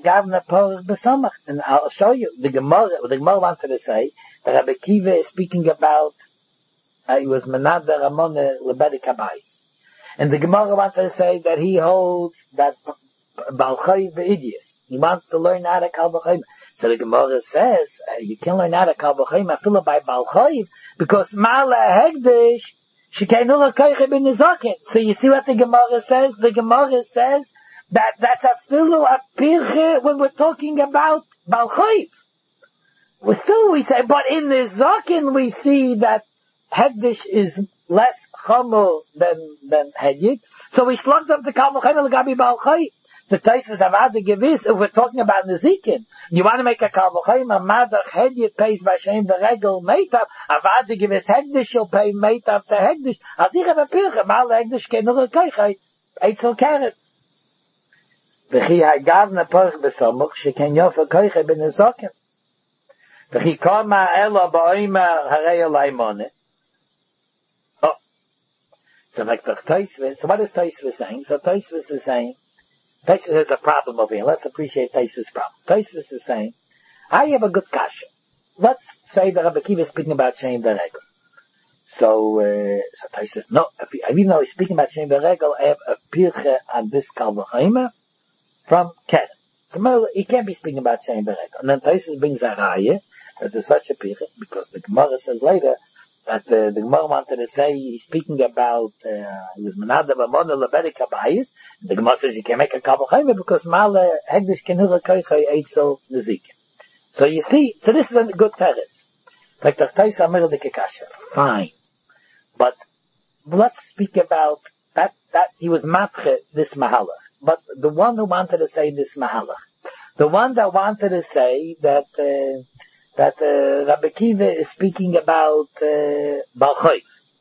and I'll show you, the Gemara, what the Gemara wanted to say, that Rabbi Kiva is speaking about, uh, he was Menada Ramone Lebedi Kabayis. And the Gemara wanted to say that he holds that Balchai V'idius. He wants to learn how to Kal V'chayim. So the Gemara says, uh, you can learn how to Kal V'chayim, I feel by Balchai, because Mala Hegdish, she can't know the Koiche bin Nizakin. So you see what the Gemara says? The Gemara says, That, that's a filu a pirche when we're talking about Balchayv. We still, we say, but in the Zakin we see that Hegdish is less chomo than, than Hedyet. So we slugged up the Kal V'choymer l'gabi Balchayv. So Taisus Avada Gevis, if we're talking about Nezikin, you want to make a Kal V'choymer, Madach Hedyet pays by Shem V'regel Meitav, Avada Gevis Hegdish will pay Meitav to Hegdish. As ich have a pirche, Mal Hegdish ke nur a koichai, Eitzel Keret. וכי הגבנה פרח בסמוך, שכן יופי כויכה בנזוקים. וכי כמה אלו באוימר הרי אלי מונה. Oh. So like the Taisvis, so what is Taisvis saying? So Taisvis is saying, Taisvis has a problem over here. Let's appreciate Taisvis' problem. Taisvis is saying, I have a good kasha. Let's say that Rabbi Kiva is speaking about Shem V'regel. So, uh, so Taisvis, no, if he, even though he's speaking about Shem V'regel, I have a pirche on this Kal V'choymer from Keren. So he can't be speaking about Shem V'regel. And then Taisus brings a raya that there's such a pirche, because the Gemara says later that uh, the Gemara wanted to say he's speaking about uh, he was Menada V'amona Lebedi Kabayis. The Gemara says you can't make a Kal V'choymer because Mala Hegdish Kenura Koichai Eitzel Nezikim. So you see, so this is a good teretz. Like the Taisus Amir de Kekasha. Fine. But let's speak about that, that he was matche this mahalach. But the one who wanted to say this mahalach, the one that wanted to say that uh, that uh, Rabbi Kiva is speaking about uh, Balchayv,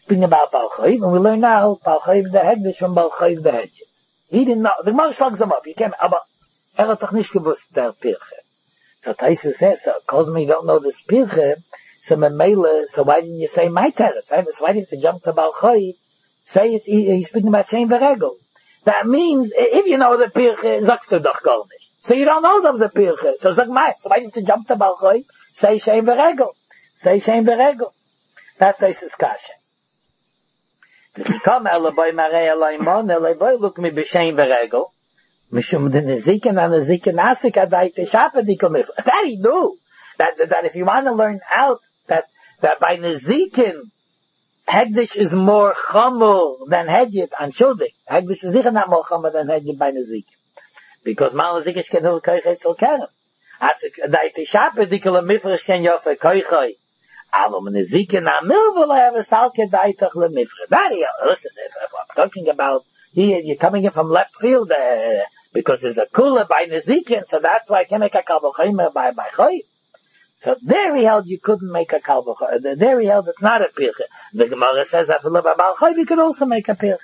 speaking about Baal Chayv, and we learn now Baal Chayv the Hegdish from Baal Chayv the Hedge. He didn't know. The Gemara slugs him up. You can't. Aber er hat doch nicht gewusst der Pirche. So Taisa says, so calls me, you don't know this Pirche. So Memele, so why didn't you say my teretz? So why didn't you jump to Baal Chayv? Say it. He, he's speaking about Shein V'Regel. That means if you know the Pirche, sagst du doch gar nicht. So you don't know of the Pirche. So sag my. So why didn't you jump to Baal Chayv? Say Shein V'Regel. Say Shein V'Regel. That's Taisa's kasha. If you come, Elaboy Marei Elaymon, Elaboy look me b'Shein V'Regel. Mishum den Nezikin and Nezikin Asik Adai Teshapa Dikomif. That he knew. That, that if you want to learn out that, that by Nezikin, Hegdish is more Chamul than Hedyet and Shuldik. Hegdish is even not more Chamul than Hedyet by Nezikin. Because Mal Nezikish can hold Koichet Zol Kerem. Asik Adai Teshapa Dikomif can Yofe Koichet. Aber when Nezikin Amil will have a Salke Daitach Lemifre. That he, listen, if, if I'm talking about here, you're coming in from left field, uh, because there's a cooler by Nezikin, so that's why I can make a Kalbochayim by, by Choy. So there he held you couldn't make a Kalbochayim. There he held it's not a Pirche. The Gemara says after the Baal Choy, you could also make a Pirche.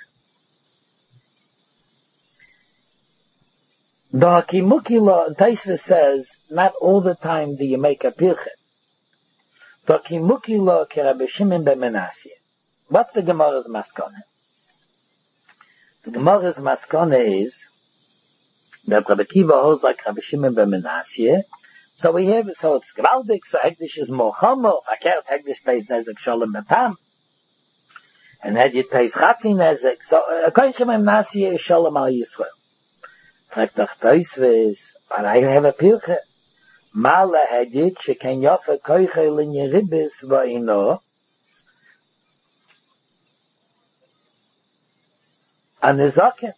The Hakimuki law, Taisva says, not all the time do you make a Pirche. The Hakimuki law, Rabbi Shimon ben Menashe. What's the Gemara's maskana? The Gemara's maskana is that Rabbi Kiva holds like Rabbi Shimon ben Menashe. So we have, so it's Gvaldik, so Hegdish is more Chomo. Fakert, Hegdish pays Nezek Sholem Batam. And Hedjit pays Chatzi Nezek. So, according to Ben Menashe is Sholem al Yisrael. Fragt doch Toisves, but I have a Pirche. Mala Hedjit, sheken Yofe Koiche Linye Ribbis Va'ino. And Nezoken.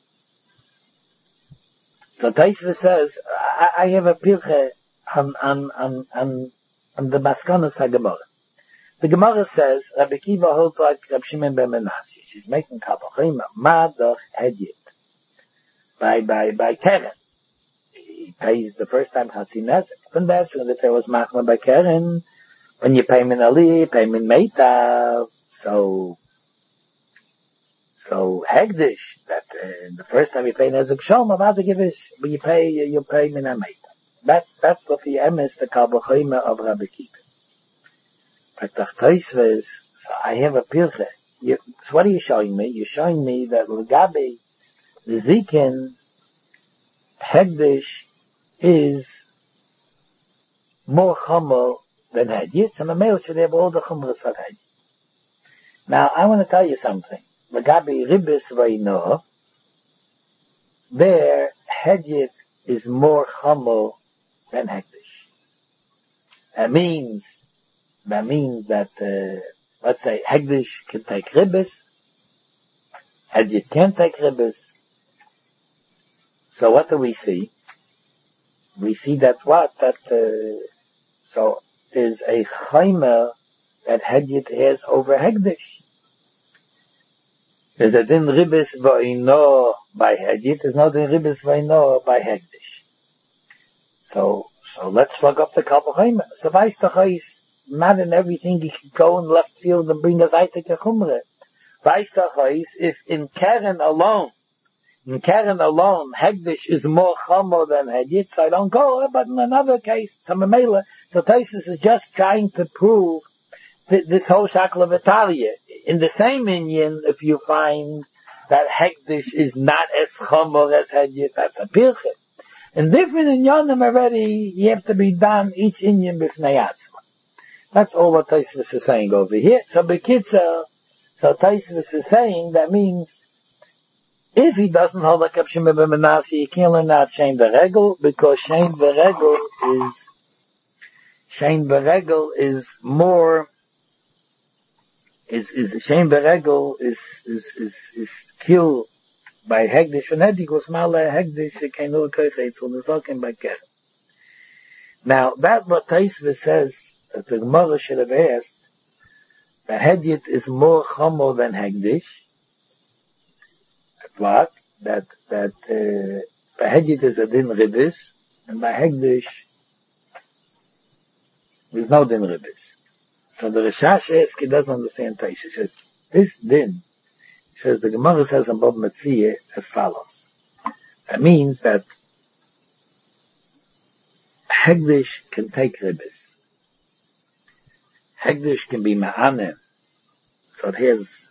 So Taisva says, I, I have a Pirche on, on, on, on, on the Maskanos HaGemara. The Gemara says, Rabbi Kiva holds like Rabbi Shimon ben Menashe. She's making Kalbochayim, Madach Hedjit. By, by, by Keren. He pays the first time Chatzi Nezek. From there, so that there was Machma by Keren. When you pay Min Ali, pay Min Meita. So, So Hegdish, that uh, the first time you pay Nezek Sholem, about to give is, but you pay, you pay Min HaMeita. That's, that's the Emes, the Kalbochayim of Rabbi Kiva. But the Toisves, so I have a Pirche. You, so what are you showing me? You're showing me that L'gabi, the Zikin, Hegdish is more Chomo than Hedyet, and the male should have all the Chumras of Hedyet. Now, I want to tell you something. L'gabi Ribbis Vayno, there, Hedyet is more Chomo than Hegdish. That means, that means that, uh, let's say, Hegdish can take Ribbis, Hedyet can't take Ribbis. So what do we see? We see that what? That, uh, so there's a Chaymer that Hedyet has over Hegdish. There's a din Ribbis Vayno by Hedyet, there's no din Ribbis Vayno by Hegdish. So, so let's slug up the Kalbochayim. So Vaistachais, not in everything you should go in left field and bring us Aitek Chumre. Vaistachais, if in Keren alone, in Keren alone, Hegdish is more Chomo than Hedyet, so I don't go, but in another case, some Mela, so Taisus is just trying to prove th- this whole Shakla Vitalia. In the same Inyan, if you find that Hegdish is not as Chomo as Hedyet, that's a Pirche. In different Inyanim already, you have to be done each Inyan b'fnei atzma. That's all what Taisvis is saying over here. So Bekitzer, so Taisvis is saying that means if he doesn't hold like Reb Shimon ben Menashe, he can't learn out Shein V'Regel, because Shein V'Regel is, Shein V'Regel is more, is, is, Shein V'Regel is, is, is, is killed by Hegdish, and Hegdish was Mala Hegdish, the Kainur Koichet, so the Zokin by Keren. Now, that what Taisva says, that the Gemara should have asked, that Hedyet is more Chomo than Hegdish. What? That, that, uh, by Hedyet is a din Ribbis, and by Hegdish, there's no din Ribbis. So the Rishash asks, he doesn't understand Taisva. He says, This din, says the Gemara says in Bab Metzia as follows. That means that Hegdish can take ribbis. Hegdish can be ma'anem. So it has,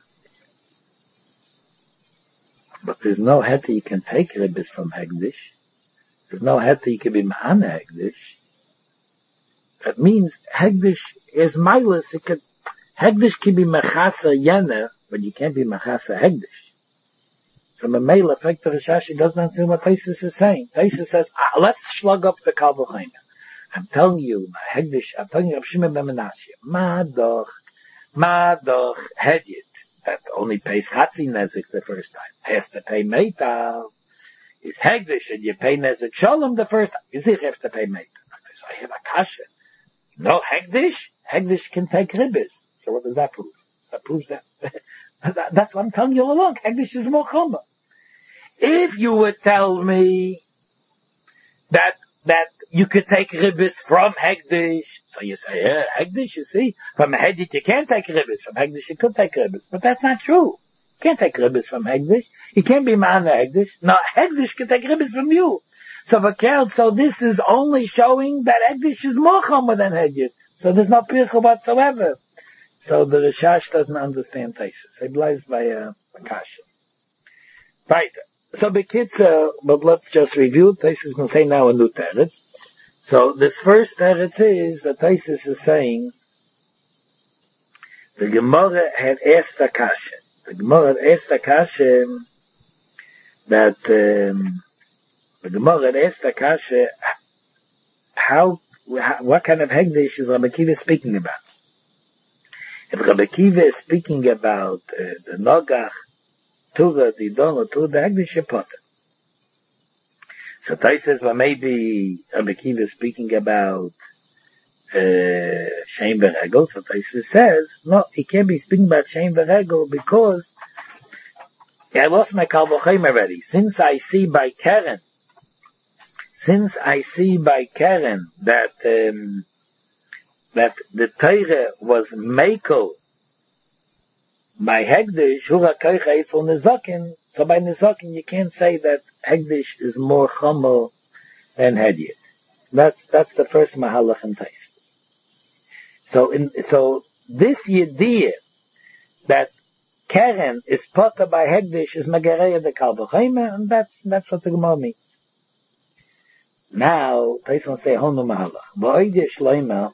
but there's no heta you can take ribbis from Hegdish. There's no heta you can be ma'ane Hegdish. That means Hegdish is milas. It could, Hegdish can be mechasa yena, but you can't be mechasa Hegdish. So Mamela, effect of Rashashi doesn't understand what Taisus is saying. Taisus says, ah, let's slug up the Kal V'Chaina. I'm telling you, Hegdish, I'm telling you, Rav Shimon ben Menashe, Madoch, Madoch, Hedyet, that only pays Chatzi Nezik the first time, has to pay Meital. It's Hegdish, and you pay Nezik Shalom the first time. You see, you have to pay Meital. So I have a kasha. No Hegdish? Hegdish can take ribbis. So what does that prove? That proves that. that that's what I'm telling you all along. Hegdish is more chumrah. If you would tell me that that you could take ribbis from Hegdish, so you say, yeah, Hegdish, you see, from Hegdish you can't take ribbis, from Hegdish you could take ribbis, but that's not true. You can't take ribbis from Hegdish. You can't be ma'ana Hegdish. No, Hegdish can take ribbis from you. So Vakel, so this is only showing that Hegdish is more chumrah than Hegdish. So there's no pircha whatsoever. So the Rishash doesn't understand Taisus. He believes by a kasha. Right. So Bekitza, but let's just review. Taisus is going to say now a new teretz. So this first teretz is that Taisus is saying the Gemara had asked a kasha. The Gemara had asked a kasha that um, the Gemara had asked a kasha how, how what kind of Hegdish is Rabbi Akiva speaking about? If Rabbi Akiva is speaking about uh, the Nogach, Tura, the Don, Tura, the Hegdish Potter. So Tais says, well, maybe Rabbi Akiva is speaking about uh, Shem Beregel. So Tais says, no, he can't be speaking about Shem Beregel because I lost my Kal V'Chaim already. Since I see by Karen, since I see by Karen that um, that the Torah was Meiko by Hegdish, Hura Koicha Eitzel Nezakin, so by Nezakin you can't say that Hegdish is more Chomer than Hedyet. That's, that's the first Mahalach in Taisus. So in, so this Yediyah that Keren is Potter by Hegdish is Megareya de Kal V'Chaim, and that's, that's what the Gemara means. Now, Taisus will say, Honu Mahalach. V'oideh Shloima,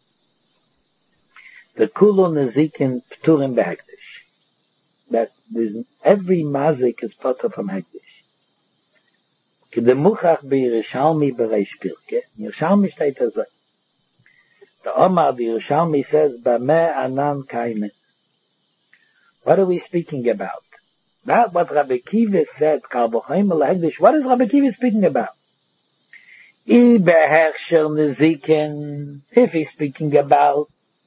the Kulo Nezikin Pturim BeHegdish. That there's, every mazik is potter from Hegdish. Kedemuchach b'Yerushalmi b'Reish Pirke. Yerushalmi steht as a, the Omar, the Yerushalmi says, Bameh Anan Kaime. What are we speaking about? Not what Rabbi Akiva said, Kal V'Chaim Hegdish. What is Rabbi Akiva speaking about? I beherrsher Nezikin. If he's speaking about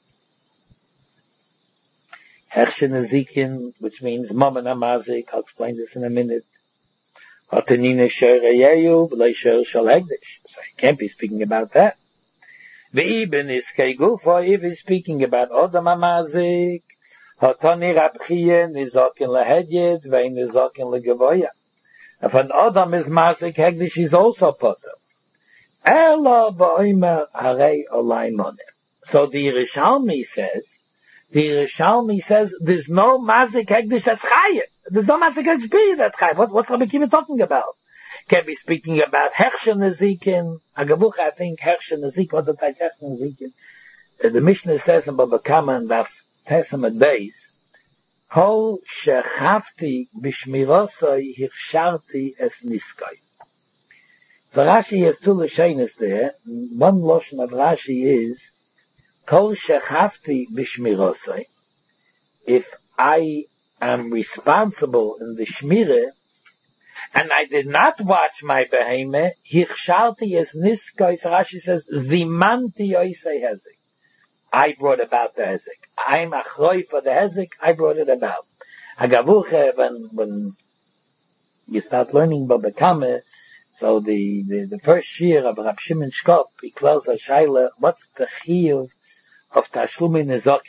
Herrscher Nezikin, which means Mammon HaMazik, I'll explain this in a minute. Hatanina Shereyeyu, B'lei Sher Shal Hegdish. So he can't be speaking about that. V'ibn Iskei Gufa, if he's speaking about Odam HaMazik, Hatani Rabchiyeh, Nizakin LeHedyet, Ve'in Nizakin LeGavoya. If an Odam is Mazik, Hegdish is also Potter. Ela Ba'omer Harei Olay Monem. So the Yerushalmi says, The Yerushalmi says there's no mazik hegdish that's chayiv. There's no mazik hegdish period that's chayiv. What, what's Rabbi Akiva talking about? Can be speaking about Herrscher Nezikin. Agabuch, I think Herrscher Nezik wasn't like Herrscher Nezikin. Uh, the Mishnah says in Baba Kama and Daf Testament days, Hol shechavti b'shmirosoi hirsharti es niskoi. So Rashi has two lashonos there. One lashon of Rashi is Kol shechavti b'shmirosai. If I am responsible in the shmire, and I did not watch my behemah, hirshalti es niskois, Rashi says, zimanti yoisei hezik. I brought about the hezik. I'm achroi for the hezik, I brought it about. Hagavuche, when, when you start learning Baba Kama, so the, the, the first shir of Rab Shimon Shkop, he closed a shaila, what's the chiyuv of Tashlumi Nezokim?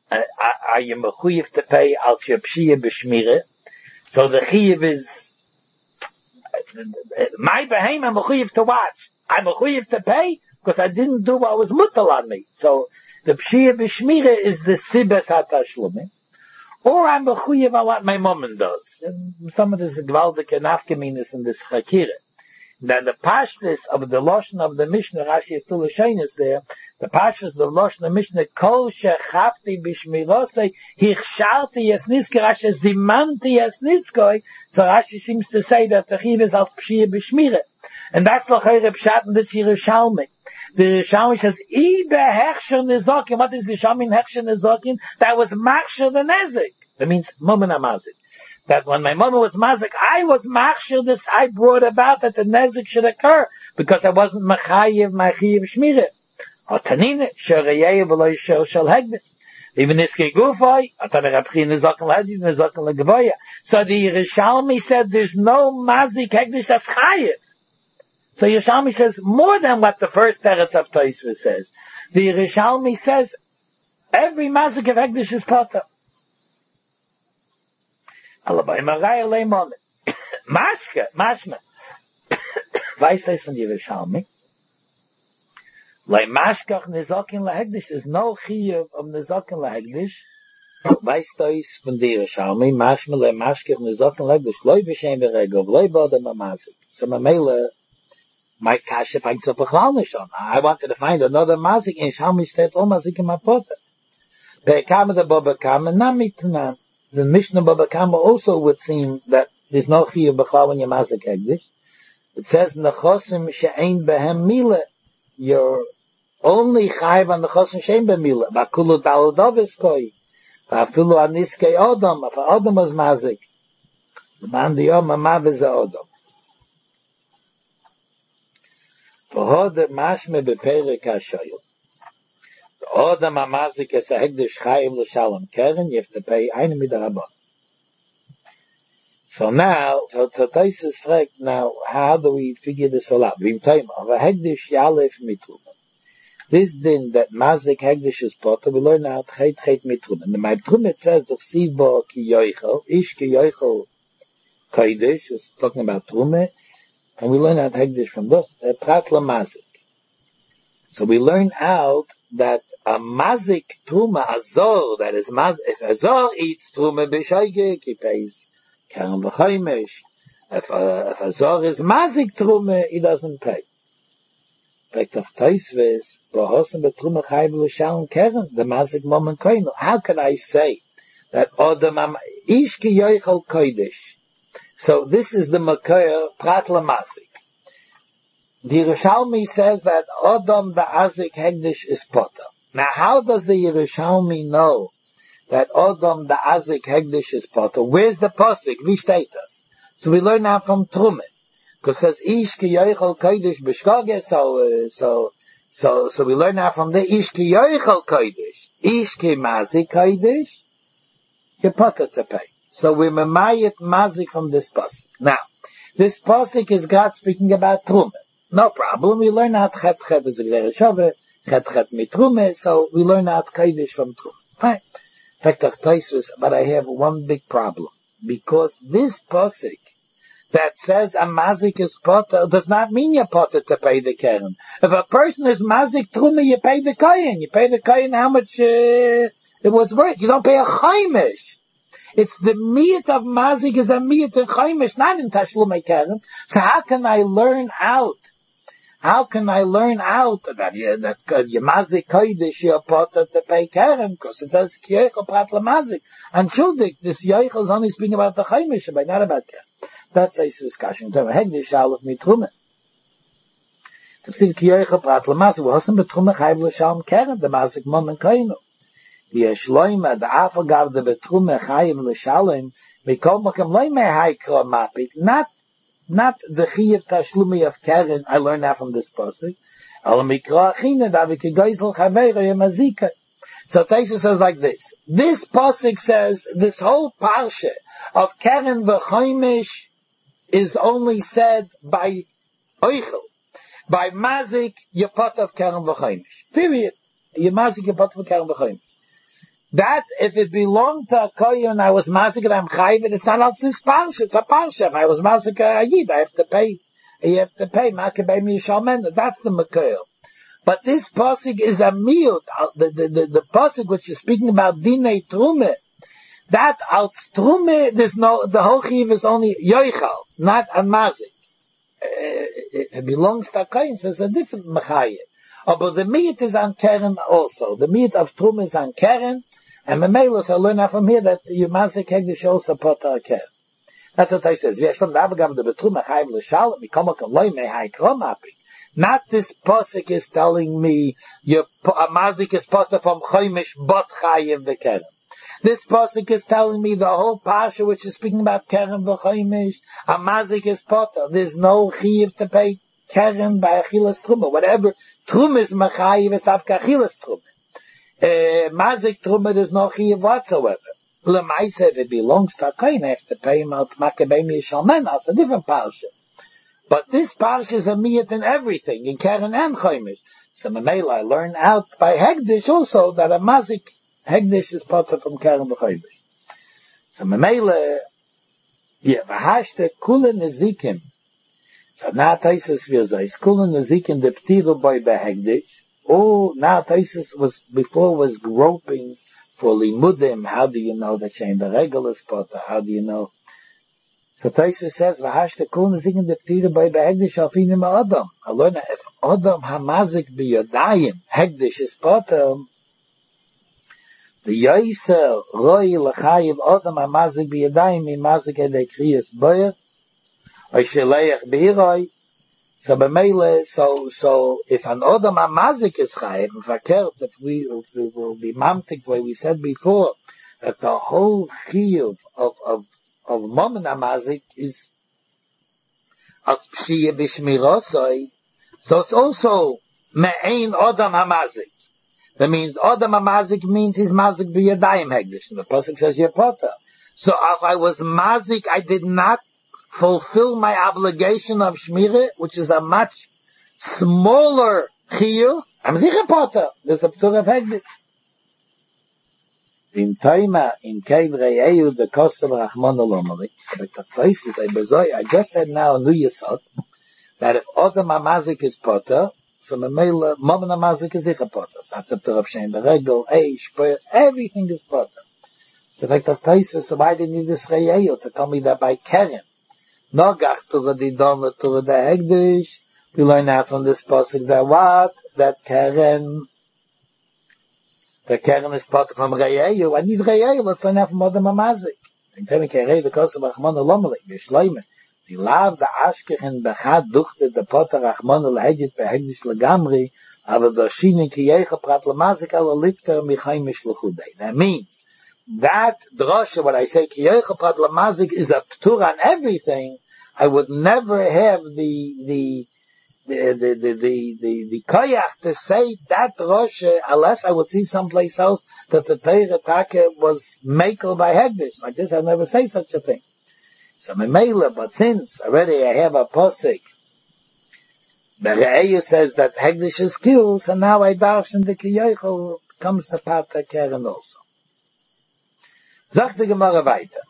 uh, are you mechuyev to pay al shepshia b'shmira? So the chiyuv is, uh, my behem I'm mechuyev to watch. I'm mechuyev to pay because I didn't do what was mutal on me. So the pshia b'shmira is the sibes hatashlumim. Or I'm mechuyev on what my mom does. And some of this gewaltige nafgeminus in this chakira. Then the pashtus of the Lashon of the Mishnah, Rashi is still a shyness there, the pashtus of the Lashon of the Mishnah, Kol shechafti b'shmirosei, hichsharti yasniskoi, Rashi zimanti yasniskoi, so Rashi seems to say that the chiv is als pshia b'shmire. And that's l'chayre pshat in this Yerushalmi. The Yerushalmi says, I behechsher nezokin, what is the Yerushalmi in hechsher nezokin? That was machsher the nezik. That means moment amazik. That when my mama was mazik, I was machshir this, I brought about that the nezik should occur, because I wasn't machayev, machayev shmireh. Or tanine, shereyev, v'lo yisher shel hegdes. Even iske gufay, atane rabchi nezoken lehedis, nezoken legevoya. So the Yerushalmi said there's no mazik hegdes that's chayev. So Yerushalmi says more than what the first teretz of Tosfos says. The Yerushalmi says every mazik of hegdes is potter. Alabai Maraya Leimon. Mashka, Mashma. Weiß das von Yerushalmi? Lei Mashkach Nezokin Lahegdish. There's no chiyuv of Nezokin Lahegdish. Weiß das von Yerushalmi? Mashma Lei Mashkach Nezokin Lahegdish. Loi B'Shem V'Regov. Loi Bodem Amazik. So Mamela, my kasha finds a Bechlal Nishon. I wanted to find another Mazik. In Shalmi steht all Mazik in my potter. Be'ekam the Bobakam and Namitnam. The Mishnah Baba Kama also would seem that there's no chiyuv b'chlal when you're mazik hegdish. It says nechosim she'ein behem mila. You're only chayiv on nechosim she'ein behem mila. V'akulu dalodovis koi. V'afilu aniskei odom. If odom was mazik, the man diyom amaviz odom. V'hod mashme beperek hashoyel. Odam amazik es a hegdish chayiv l'shalom keren, you have to pay eine midarabon. So now, so Tosfos fragt, now, how do we figure this all out? Vim toim, of a hegdish yalef mitrum. This din that mazik hegdish is potter, we learn out chet chet mitrum. And the mitrum it says, the sivo ki yoichel, ish ki yoichel koidish, it's talking about trume, and we learn out hegdish from this, a prat la mazik. So we learn out that a mazik truma, a zor, that is mazik, if a zor eats truma b'shoigik, he pays keren v'choimish. If a, if a zor is mazik truma, he doesn't pay. Fact of Tosfos, b'hosen b'truma chayiv l'shalom keren, the mazik moment koinu. How can I say that odam ish ki yoichel kodesh? So this is the makor prat l'mazik. The Yerushalmi says that Odom the Azik Hegdish is potter. Now how does the Yerushalmi know that Odom the Azik Hegdish is potter? Where's the posik? Wie steht das? So we learn now from Trume. Because it says Ish ki yoichel kodesh b'shkoge, so, uh, so, so, so we learn now from the Ish ki yoichel kodesh. Ish ki mazik kodesh, you potter to pay. So we memayit mazik from this posik. Now, this posik is God speaking about Trume. No problem. We learn out chet chet is gzeres shove, chet chet mitrume, so we learn out kodesh from trume. Fine. In fact, Tosfos, but I have one big problem. Because this posik that says a mazik is potter does not mean you're potter to pay the keren. If a person is mazik trume, you pay the kohen. You pay the kohen how much uh, it was worth. You don't pay a chaimish. It's the miyat of mazik is a miyat in chaimish, not in tashlumei keren. So how can I learn out? How can I learn out that you, that you mazik kodesh, you're potter to pay keren? Because it says ki yoichel prat lamazik. And shuldik, this yoichel is only speaking about the chaimish, but not about keren. That's the discussion. Hegdish alef mitrume. To see ki yoichel prat lamazik, we hosen betrume chayiv l'shalom keren, the mazik mom and koinu. V'yeshloima, the afagav the betrume chayiv l'shalom, mikol makom loy me haikra mapik, not Not the chiyuv tashlumi of keren, I learned that from this pasuk. Al mikra achina davik geisel chaveira yemazika. So Tosfos says like this. This pasuk says this whole parsha of keren v'choimish is only said by oichel, by mazik yepot of keren v'choimish. Period. Yemazik yepot of keren v'choimish. That, if it belonged to a kohen and I was mazik and I'm chayiv, it's not out this parsha, it's a parsha. If I was mazik a yid, I have to pay, you have to pay, makabay mishalmen, that's the makoil. But this pasuk is a miut, the, the, the, the pasuk which is speaking about dinei trume, that out trume, there's no, the whole chiv is only yoichal, not a mazik. It, it belongs to a kohen, so it's a different machayev. Oh, but the miut is on Keren also. The miut of trume is on Keren, and Memelos, I learn out from here that you mazik hegdish also potter a Keren. That's what I says. Not this pasuk is telling me your a mazik is potter from choimish but chayim v'keren. This pasuk is telling me the whole parsha which is speaking about keren v'choimish. A mazik is potter. There's no chiv to pay keren by achilas truma. Whatever truma is machayiv is afka achilas truma. Uh, mazik truma there's no chiv whatsoever. Lemaisa, if it belongs to a kohen, I have to pay him out makabei mishalmen. That's a different parsha. But this parsha is a miyat in everything, in keren and choimish. So Mamela, I learn out by hegdish also that a mazik hegdish is potter from keren v'choimish. So Mamela, yeah, v'hashte kula nezikim. So now Taisus v'yozais, kula nezikim de ptiru boy behegdish. Oh, now Taisus was, before was groping for limudim. How do you know that Shein Beregel is potter? How do you know? So Taisus says, v'hashte kula nezikim de ptiru boy behegdish alfinim ha'adam. I learn that if adam hamazik b'yodayim, hegdish is potter, the Yaiser Roi L'chayiv Odom HaMazik B'yadayim Mimazik Edei Kriyas Boyer Oy Sheleach B'iroi. So b'meile, so so if an Odom HaMazik is chayiv, verkehrt, if we if we will be mamtik the way we said before, that the whole chiyuv of of of Momen HaMazik is of Pshiyah B'shmirosoi, so it's also Me'ein Odom HaMazik. That means Adam HaMazik means he's mazik b'yadayim hegdish. And the pasuk says you're potter. So if I was mazik, I did not fulfill my obligation of shmirah, which is a much smaller chiyuv. I'm sicher potter. There's a ptur of hegdish. In Toima, in Kein Re'eu, the Kostav Rachmon Olomalik, I just said now a new yesod, that if Adam HaMazik is potter, so Mamela, Momen HaMazik is sicher potter. So that's up to Rav Shein Beregel, Eish, everything is potter. So if I talk to so why didn't you this Re'eu to tell me that by Keren? Nogach to the Didon, to the Hegdish, we learn out from this pasuk that what? That Keren, the Keren is potter from Re'eu. I need Re'eu, let's learn out from Adam HaMazik. In Temi Kerei, the Kosav Rachmon Olomalik, Yishloime. Die Lav der Aschkechen bechad duchte der Potter Rachmon ulhedit behegdish legamri, aber der Schienen ki yecha prat lemazik ala lifter michaimish lechudei. That means, that drosha, what I say, ki yecha prat lemazik is a ptur on everything, I would never have the, the, the, the, the, the, the, the koyach to say that drosha, unless I would see someplace else that the Torah Taka was makel by hegdish. Like this, I'll never say such a thing. So Memela, but since already I have a posik, the Re'eu says that Hegdish is killed, so now I darshan the Kiyochel comes the Pata Keren also. Sagt the Gemara weiter.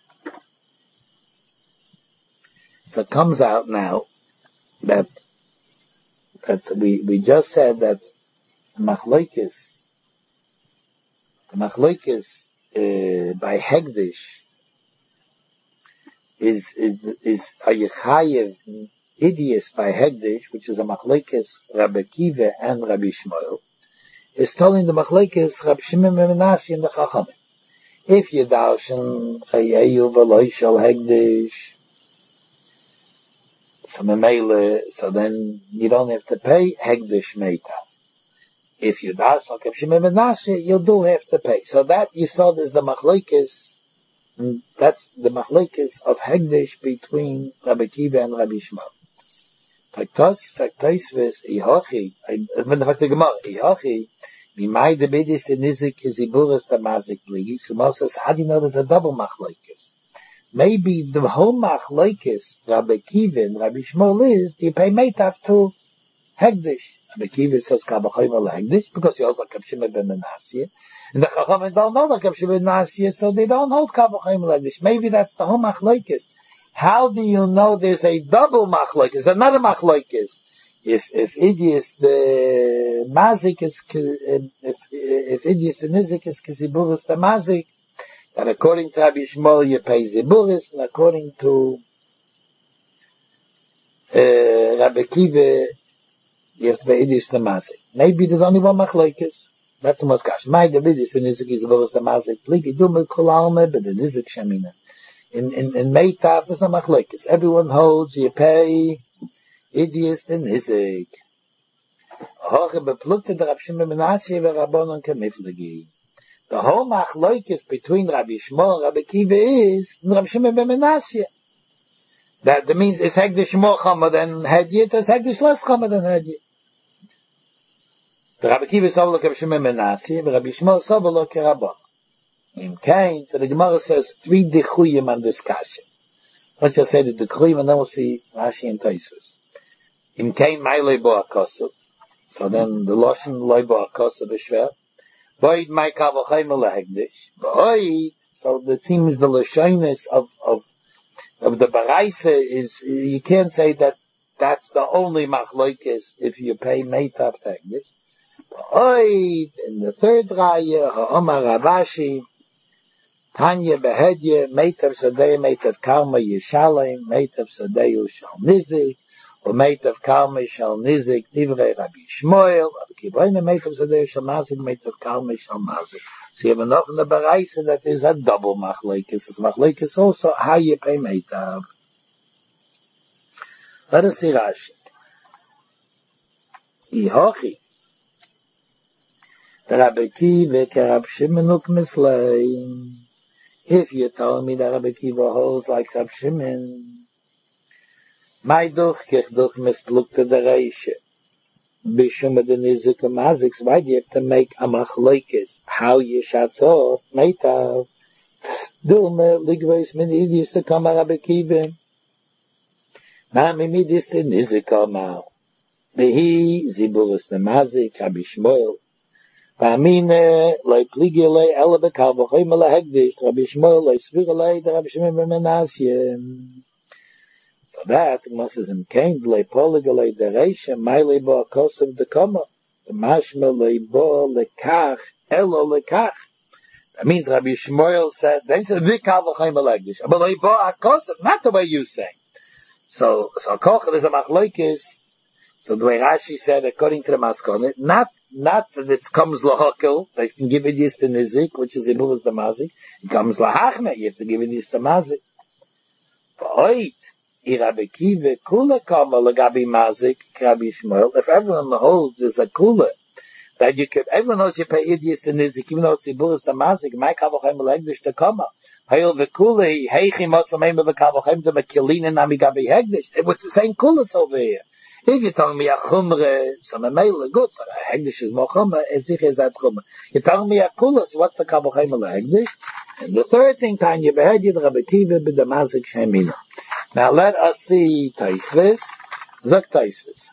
So it comes out now that that we we just said that the Machlokes, the Machlokes uh, by Hegdish is is is a Yechayev Idius by Hegdish, which is a Machlokes Rabbi Kiva and Rabbi Shmuel, is telling the Machlokes Rabbi Shimon ben Menashe and the Chachamim. If you darshan Chayeyu v'lo shel Hegdish, so memele, so then you don't have to pay Hegdish Meitav. If you darshan Rabbi Shimon ben Menashe, you do have to pay. So that you saw is the Machlokes. And that's the machlekes of Hegdish between Rabbi Kiva and Rabbi Shmuel. Faktos, faktos ves ihochi, when the fact the Gemara, ihochi, mimai de bedis de nizik is iburas the mazik ligi, so Mo says, how do you know there's a double machlekes? Maybe the whole machlekes, Rabbi Kiva and Rabbi Shmuel is, do you pay meitav to Hegdish? Rabbi Akiva says Kabachayim like this because he holds like Rabbi Shimon ben Menashe. And the Chachamim don't know like Rabbi Shimon ben Menashe, so they don't hold Kabachayim like this. Maybe that's the whole machlokes. How do you know there's a double machlokes, another machlokes? If if Idius the mazik is if if Idius the nizik is kiziburis the mazik, then according to Rabbi Shmuel you pay ziburis, and according to uh, Rabbi Akiva you have to pay Idius the mazik. Maybe there's only one machlokes. That's the most cash. My the Idius the nizik is ziburis the mazik. Pliki do me kolalme, but the nizik shamina. In in in Meitav there's no machlokes. Everyone holds you pay Idius the nizik. Hoche beplukte der Rabbi Shimon ben Menashe ve Rabbanon kemiflegi. The whole machlokes between Rabbi Shmuel and Rabbi Akiva is Rabbi Shimon ben Menashe. That, that means it's hegdish more chomer than hedyet, it's hegdish less chomer than hedyet. The Rabbi Akiva sovel like Rabbi Shimon ben Menashe, Rabbi Shmuel sovel like Rabbanon. In Cain, so the Gemara says three dichuyim on this kasha. Let's just say the dichuyim and then we'll see Rashi and Tosfos. In Cain, my leibo akosov. So then the Lashon leibo akosov is shver. Boyd my kavachayim lehegdish. Boyd. So it seems the Lashonis of, of, of the Baraisa is, you can't say that that's the only machlokes if you pay meitav hegdish. Boyd. In the third raya, ha'omar Ravashi, Tanya behedye, meitav sadeh, meitav karma yishalem, meitav sadeh shal nizik, or meitav karma shal nizik, divrei Rabbi Shmuel, Rabbi Akiva, meitav sadeh shal mazik, meitav karma shal mazik. So you have enough in the Baraisa that is a double machlokes. It's machlokes also how you pay meitav. Let us see Rashi. Ihochi. Rabbi Akiva ke Rabbi Shimon ukmislei. If you tell me that Rabbi Akiva holds like Rabbi Shimon, my duch kech duch misplukte der Reishe. Bishum de nizik mazik, why do you have to make a machlokes? How you shatzor meitav? Dulme ligveis min idis to come Rabbi Akiva. Na mi midis de nizik amal. Behi ziburis de mazik Rabbi Shmuel. V'amine loy pligi loy ele bekal v'choy me lehegdish Rabbi Shmuel loy svira loy de Rabbi Shimon ben Menashe. So that must as him came loy polig loy de reisha maile bo akosov de koma the mashma loy bo lekach elo lekach. That means Rabbi Shmuel said they said v'kal v'choy me lehegdish but loy bo akosov, not the way you say. So so koch is a machlokes. So the way Rashi said, according to the Maskonet, not, not that it comes lahakel, they can give it just to nizik, which is ibulus the mazik. It comes lahachme, you have to give it just to mazik. V'oit, i Rabbi Akiva, kula kama lagabi mazik, Rabbi Shmuel, if everyone holds is a kula, that you can, everyone knows you pay idiyas to nizik, even though it's ibulus the mazik, my kavachem legdish to kama. Hail v'kula, heichi motzamem v'kavachem to mekilin and amigabi hegdish. It was the same kulas over here. If you're telling me a chumre, so a mele, good, so a hegdish is more chumre, as if is that chumre. You're telling me a kulas, what's the kabochaim of hegdish? And the third thing, Tanya behedid Rabbi Akiva b'damazik shemina. Now let us see Tosfos. Zok Tosfos.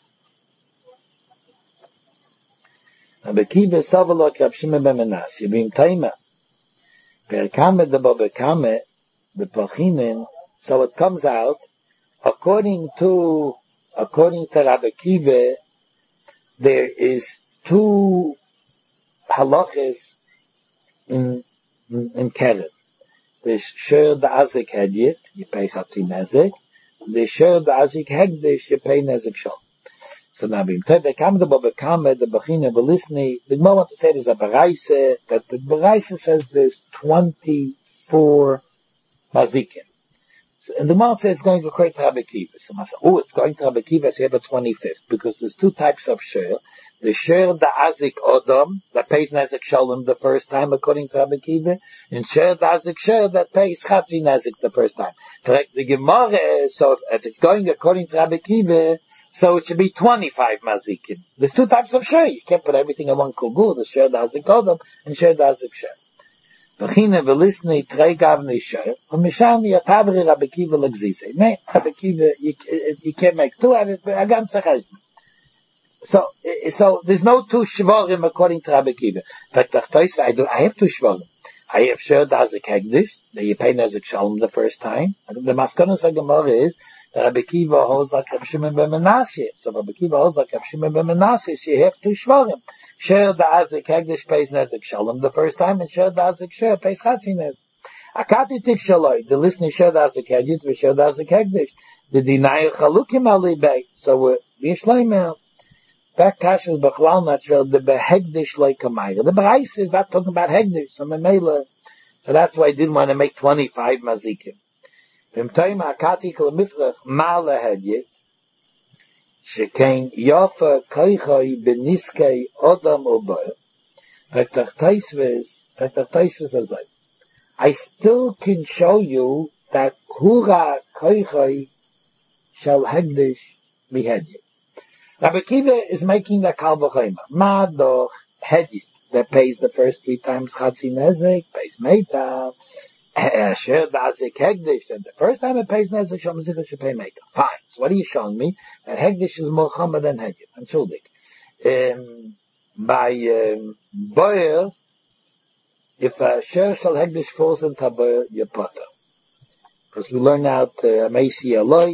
Rabbi Akiva savalok Rabbi Shimon ben Menashe, b'im taima. Per kame de bo bekame, the pachinin, so it comes out, according to According to Rabbi Akiva, there is two halachas in in, in Keren. There's Sher the Azik Hedyet, you pay Chatzi Nezek. There's Sher the Azik Hegdish, you pay Nezek Shal. So now, Bim Tebe Kam the Bobekame, the Bechina Belisni, the Gemara want to say there's a Baraisa, that the Baraisa says there's twenty-four mazikim. And the Gemara says it's going to create Rabbi Akiva. So I say, oh, it's going to Rabbi Akiva, so you have a twenty-fifth, because there's two types of share. The share the Azik Odom, that pays Nezek Shalom the first time, according to Rabbi Akiva, and share the Azik share that pays Chatzi Nezek the first time. Correct? The Gemara, so if it's going according to Rabbi Akiva, so it should be twenty-five mazikim. There's two types of share. You can't put everything in one kulgur, the share the Azik Odom, and share the Azik share. Bechine velisni trei gavni shayr, and mishani atavri Rabbi Akiva legzise. No, Rabbi Akiva, you, you can't make two of it, but a ganze cheshbon. So, so there's no two shvarim according to Rabbi Kiva. But I do, I have two shvarim. I have shared as a kegdish, that you pay Nezek Shalom the first time. The Maskonos HaGemara is that Rabbi Kiva holds like Rabbi Shimon ben Menashe. So Rabbi Kiva holds like Rabbi Shimon ben Menashe, so you have two shvarim. Share the Azik Kegdish pays Nezek Shalom the first time, and share the Azik Share pays Chatzi Nezek. Akati Tik Shaloi, the listener share the Azik Kegdish, we share the Azik Kegdish. The Dinayah Chalukim Ali Bey. So we're, we're Shleimel. That cash is Bechlal natural, the Behegdish like a Meir. The Brais is not talking about Hegdish, so Memela. So that's why I didn't want to make twenty-five Mazikim. Vim Toima Akati Kol Mifrach Mala Hedjit, Shekain Yofa Koichoi Beniskei Odam Oboy. Petach Taisves, Petach Taisves is like, I still can show you that Hura Koichoi shall Hegdish be Hedjit. Rabbi Kiva is making a Kal V'chomer. Ma doch Hedjit, that pays the first three times Chatzi Nezek, pays Meita, Asher Dazik Hegdish, and the first time it pays Nezek, Shom Zikr should pay Meita. Fine. So what are you showing me? That Hegdish is more Chomer than Hedjit. I'm Schuldig. Um, by um, Boyer, if Asher Shal Hegdish falls into Boyer, you're Potter. Because we learn out uh, Meisi Eloi,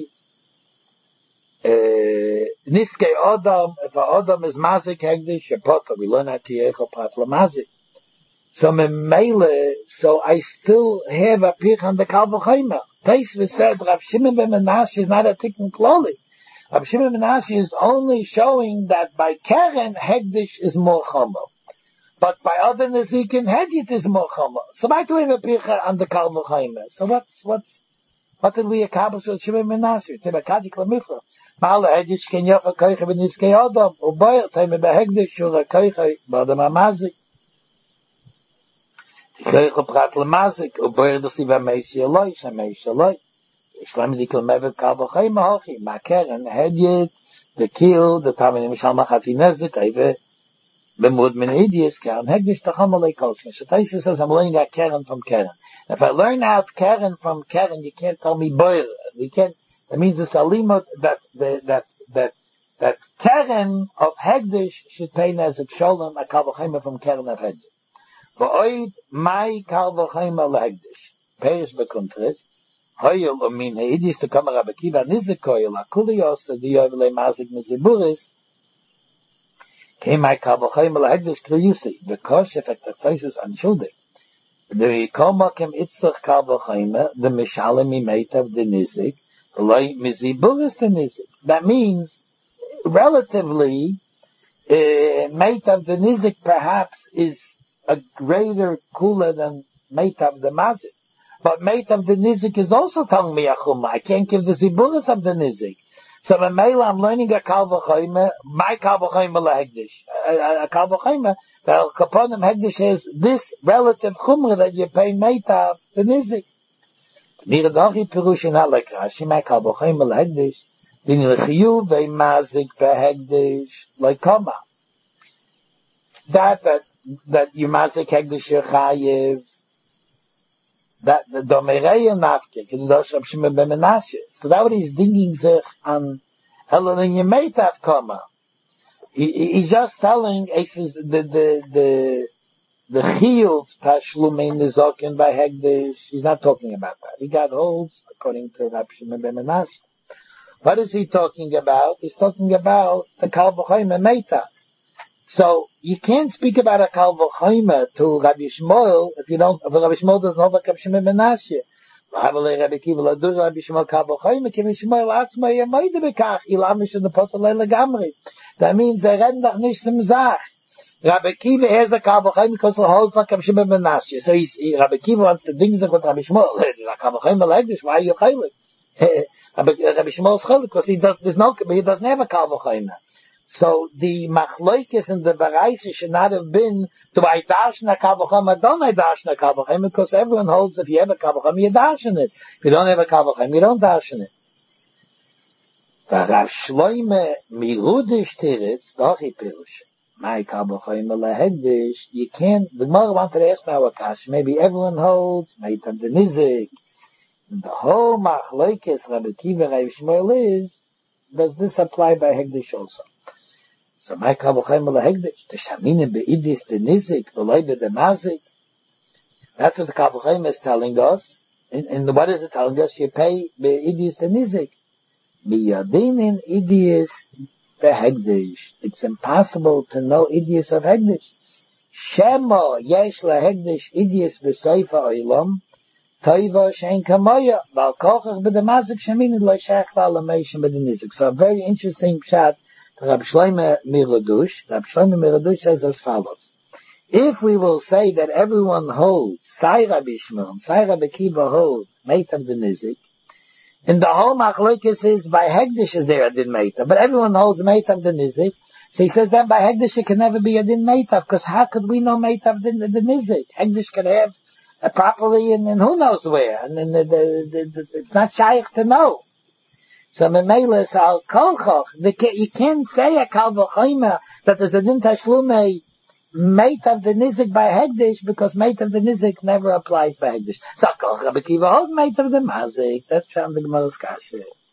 Niskei Odom, if a Odom is Mazik Hegdish, a Potter, we learn at Tiecho Prat Lamazik. So Memele, so I still have a Pich on the Kal V'chomer. Taisva said, Rav Shimon ben Menashe is not a Tikkun Kloli. Rav Shimon ben Menashe is only showing that by Keren, Hegdish is more Chomer. But by other Nezikin, Hedjit is more Chomer. So why do we have a Pich on the Kal V'chomer? So what's, what's, what did we accomplish with Shimon ben Menashe? Tebakati Klamifra. Ma'ala Hedjit ken yofa koiche b'niskei Odom, u'boyer teime behegdish shura koiche b'odom ha'mazik. Tichleichu prat l'mazik, u'boyer d'si v'ameishi eloi, sh'ameishi eloi. Yishlem di kilmevet Kal V'chomer hochi, ma'keren Hedjit, the kill, the taminim shal machatzi nezik, eive, b'mud min idiyas, keren hegdish t'chom alei kolshme. So Taisa says, I'm learning that keren from keren. If I learn out keren from keren, you can't tell me boyer. We can't. That means the salimot that the, that that that keren of hegdish should pay nezek sholem a Kal V'chomer from keren of hegdish. V'oid my Kal V'chomer lehegdish. Perish b'kontris. Hoyel umin heidis to come Rabbi Kiva nizikoyel akuliyos diyovle mazik miziburis. Came my Kal V'chomer lehegdish kriyusi. Because if it faces unschuldig. The komakim itzach Kal V'chomer the mishalim imeit of the nizik. That means, relatively, uh, mate of the nizik perhaps is a greater kula than mate of the mazik. But mate of the nizik is also telling me achuma. I can't give the ziburas of the nizik. So the male, I'm learning a Kal V'chomer, my Kal V'chomer lehegdish. A, a Kal V'chomer, the Al Kaponim hegdish is this relative chumra that you pay mate of the nizik. Nira dachi perush not like Rashi, my Kal V'chomer lehegdish, din l'chiyuv ve mazik behegdish like kama. That, that, that you mazik hegdish yechayev, that the domereya nafke, kedosh Rav Shimon ben Menashe. So that what he's dinging sich on Helen Yemetav kama. He, he's just telling, he says, the, the, the, the chiyuv tashlumei nizokin by hegdish, he's not talking about that. He got holds according to Rav Shimon ben Menashe. What is he talking about? He's talking about the Kal V'chomer meita. So you can't speak about a Kal V'chomer to Rabbi Shmuel if you don't. If Rabbi Shmuel doesn't know Rabbi Shimon ben Menashe. Rabbi Kiva ladur Rabbi Shmuel Kal V'chomer ki Shmuel atzma yemoide bekach ilamish in the posel legamri. That means they reden doch nicht zum Sach. Rabbi Kiva has a Kal V'chomer because he holds like Rabbi Shimon ben Menashe. So he's, he, Rabbi Kiva wants to ding sich with Rabbi Shmuel. It's a Kal V'chomer like this. Why are you chaylik? Rabbi Shmuel's chaylik because he does. There's no. He doesn't have a Kal V'chomer. So the machloikis and the baraisi should not have been to I darshan a Kal V'chomer, don't I darshan a Kal V'chomer, because everyone holds if you have a Kal V'chomer, you darshan it. If you don't have a Kal V'chomer, you don't darshan it. Rav Shloime mirudish teretz, dochi pirush. My Kal V'chomer lehegdish, you can't, the Gemara wanted to ask now a kash, maybe everyone holds, maybe the nizik. The whole machloikis Rabbi Kiva Rav Shmuel is, does this apply by hegdish also? So my Kavachayim Lahegdish, the Shaminim Be'idis, the Nizik, the Leide, the Mazik. That's what the Kavachayim is telling us. And, and what is it telling us? You pay Be'idis, the Nizik. Biyadinin Idis, the Hegdish. It's impossible to know Idis of Hegdish. Shema Yesh Lahegdish Idis B'Soifa Oilam. Toiva Shein Kamoya. Val Kochach B'Damazik Shaminim Lo Shech La'alameishim B'Denizik. So a very interesting shot. Rabbi Shlomo Miradush, Rabbi Shlomo Miradush says as follows. If we will say that everyone holds, Sai Rabbi Shmuel, Sai Rabbi Kiva hold, mate of the Nizik, and the whole machlokes is by Hegdish is there a din Meitav, but everyone holds mate of the Nizik, so he says that by Hegdish it can never be a din Meitav, because how could we know mate of the, the Nizik? Hegdish can have a properly and, and who knows where, and, and the, the, the, the, it's not shaykh to know. So Memele Sal Kolchoch, you can't say a Kalvachayma that there's a din Tashlume mate of the Nizik by Hegdish because mate of the Nizik never applies by Hegdish. So Kolchoch Bekiva holds mate of the Mazik. That's from the Gemara's Kasha.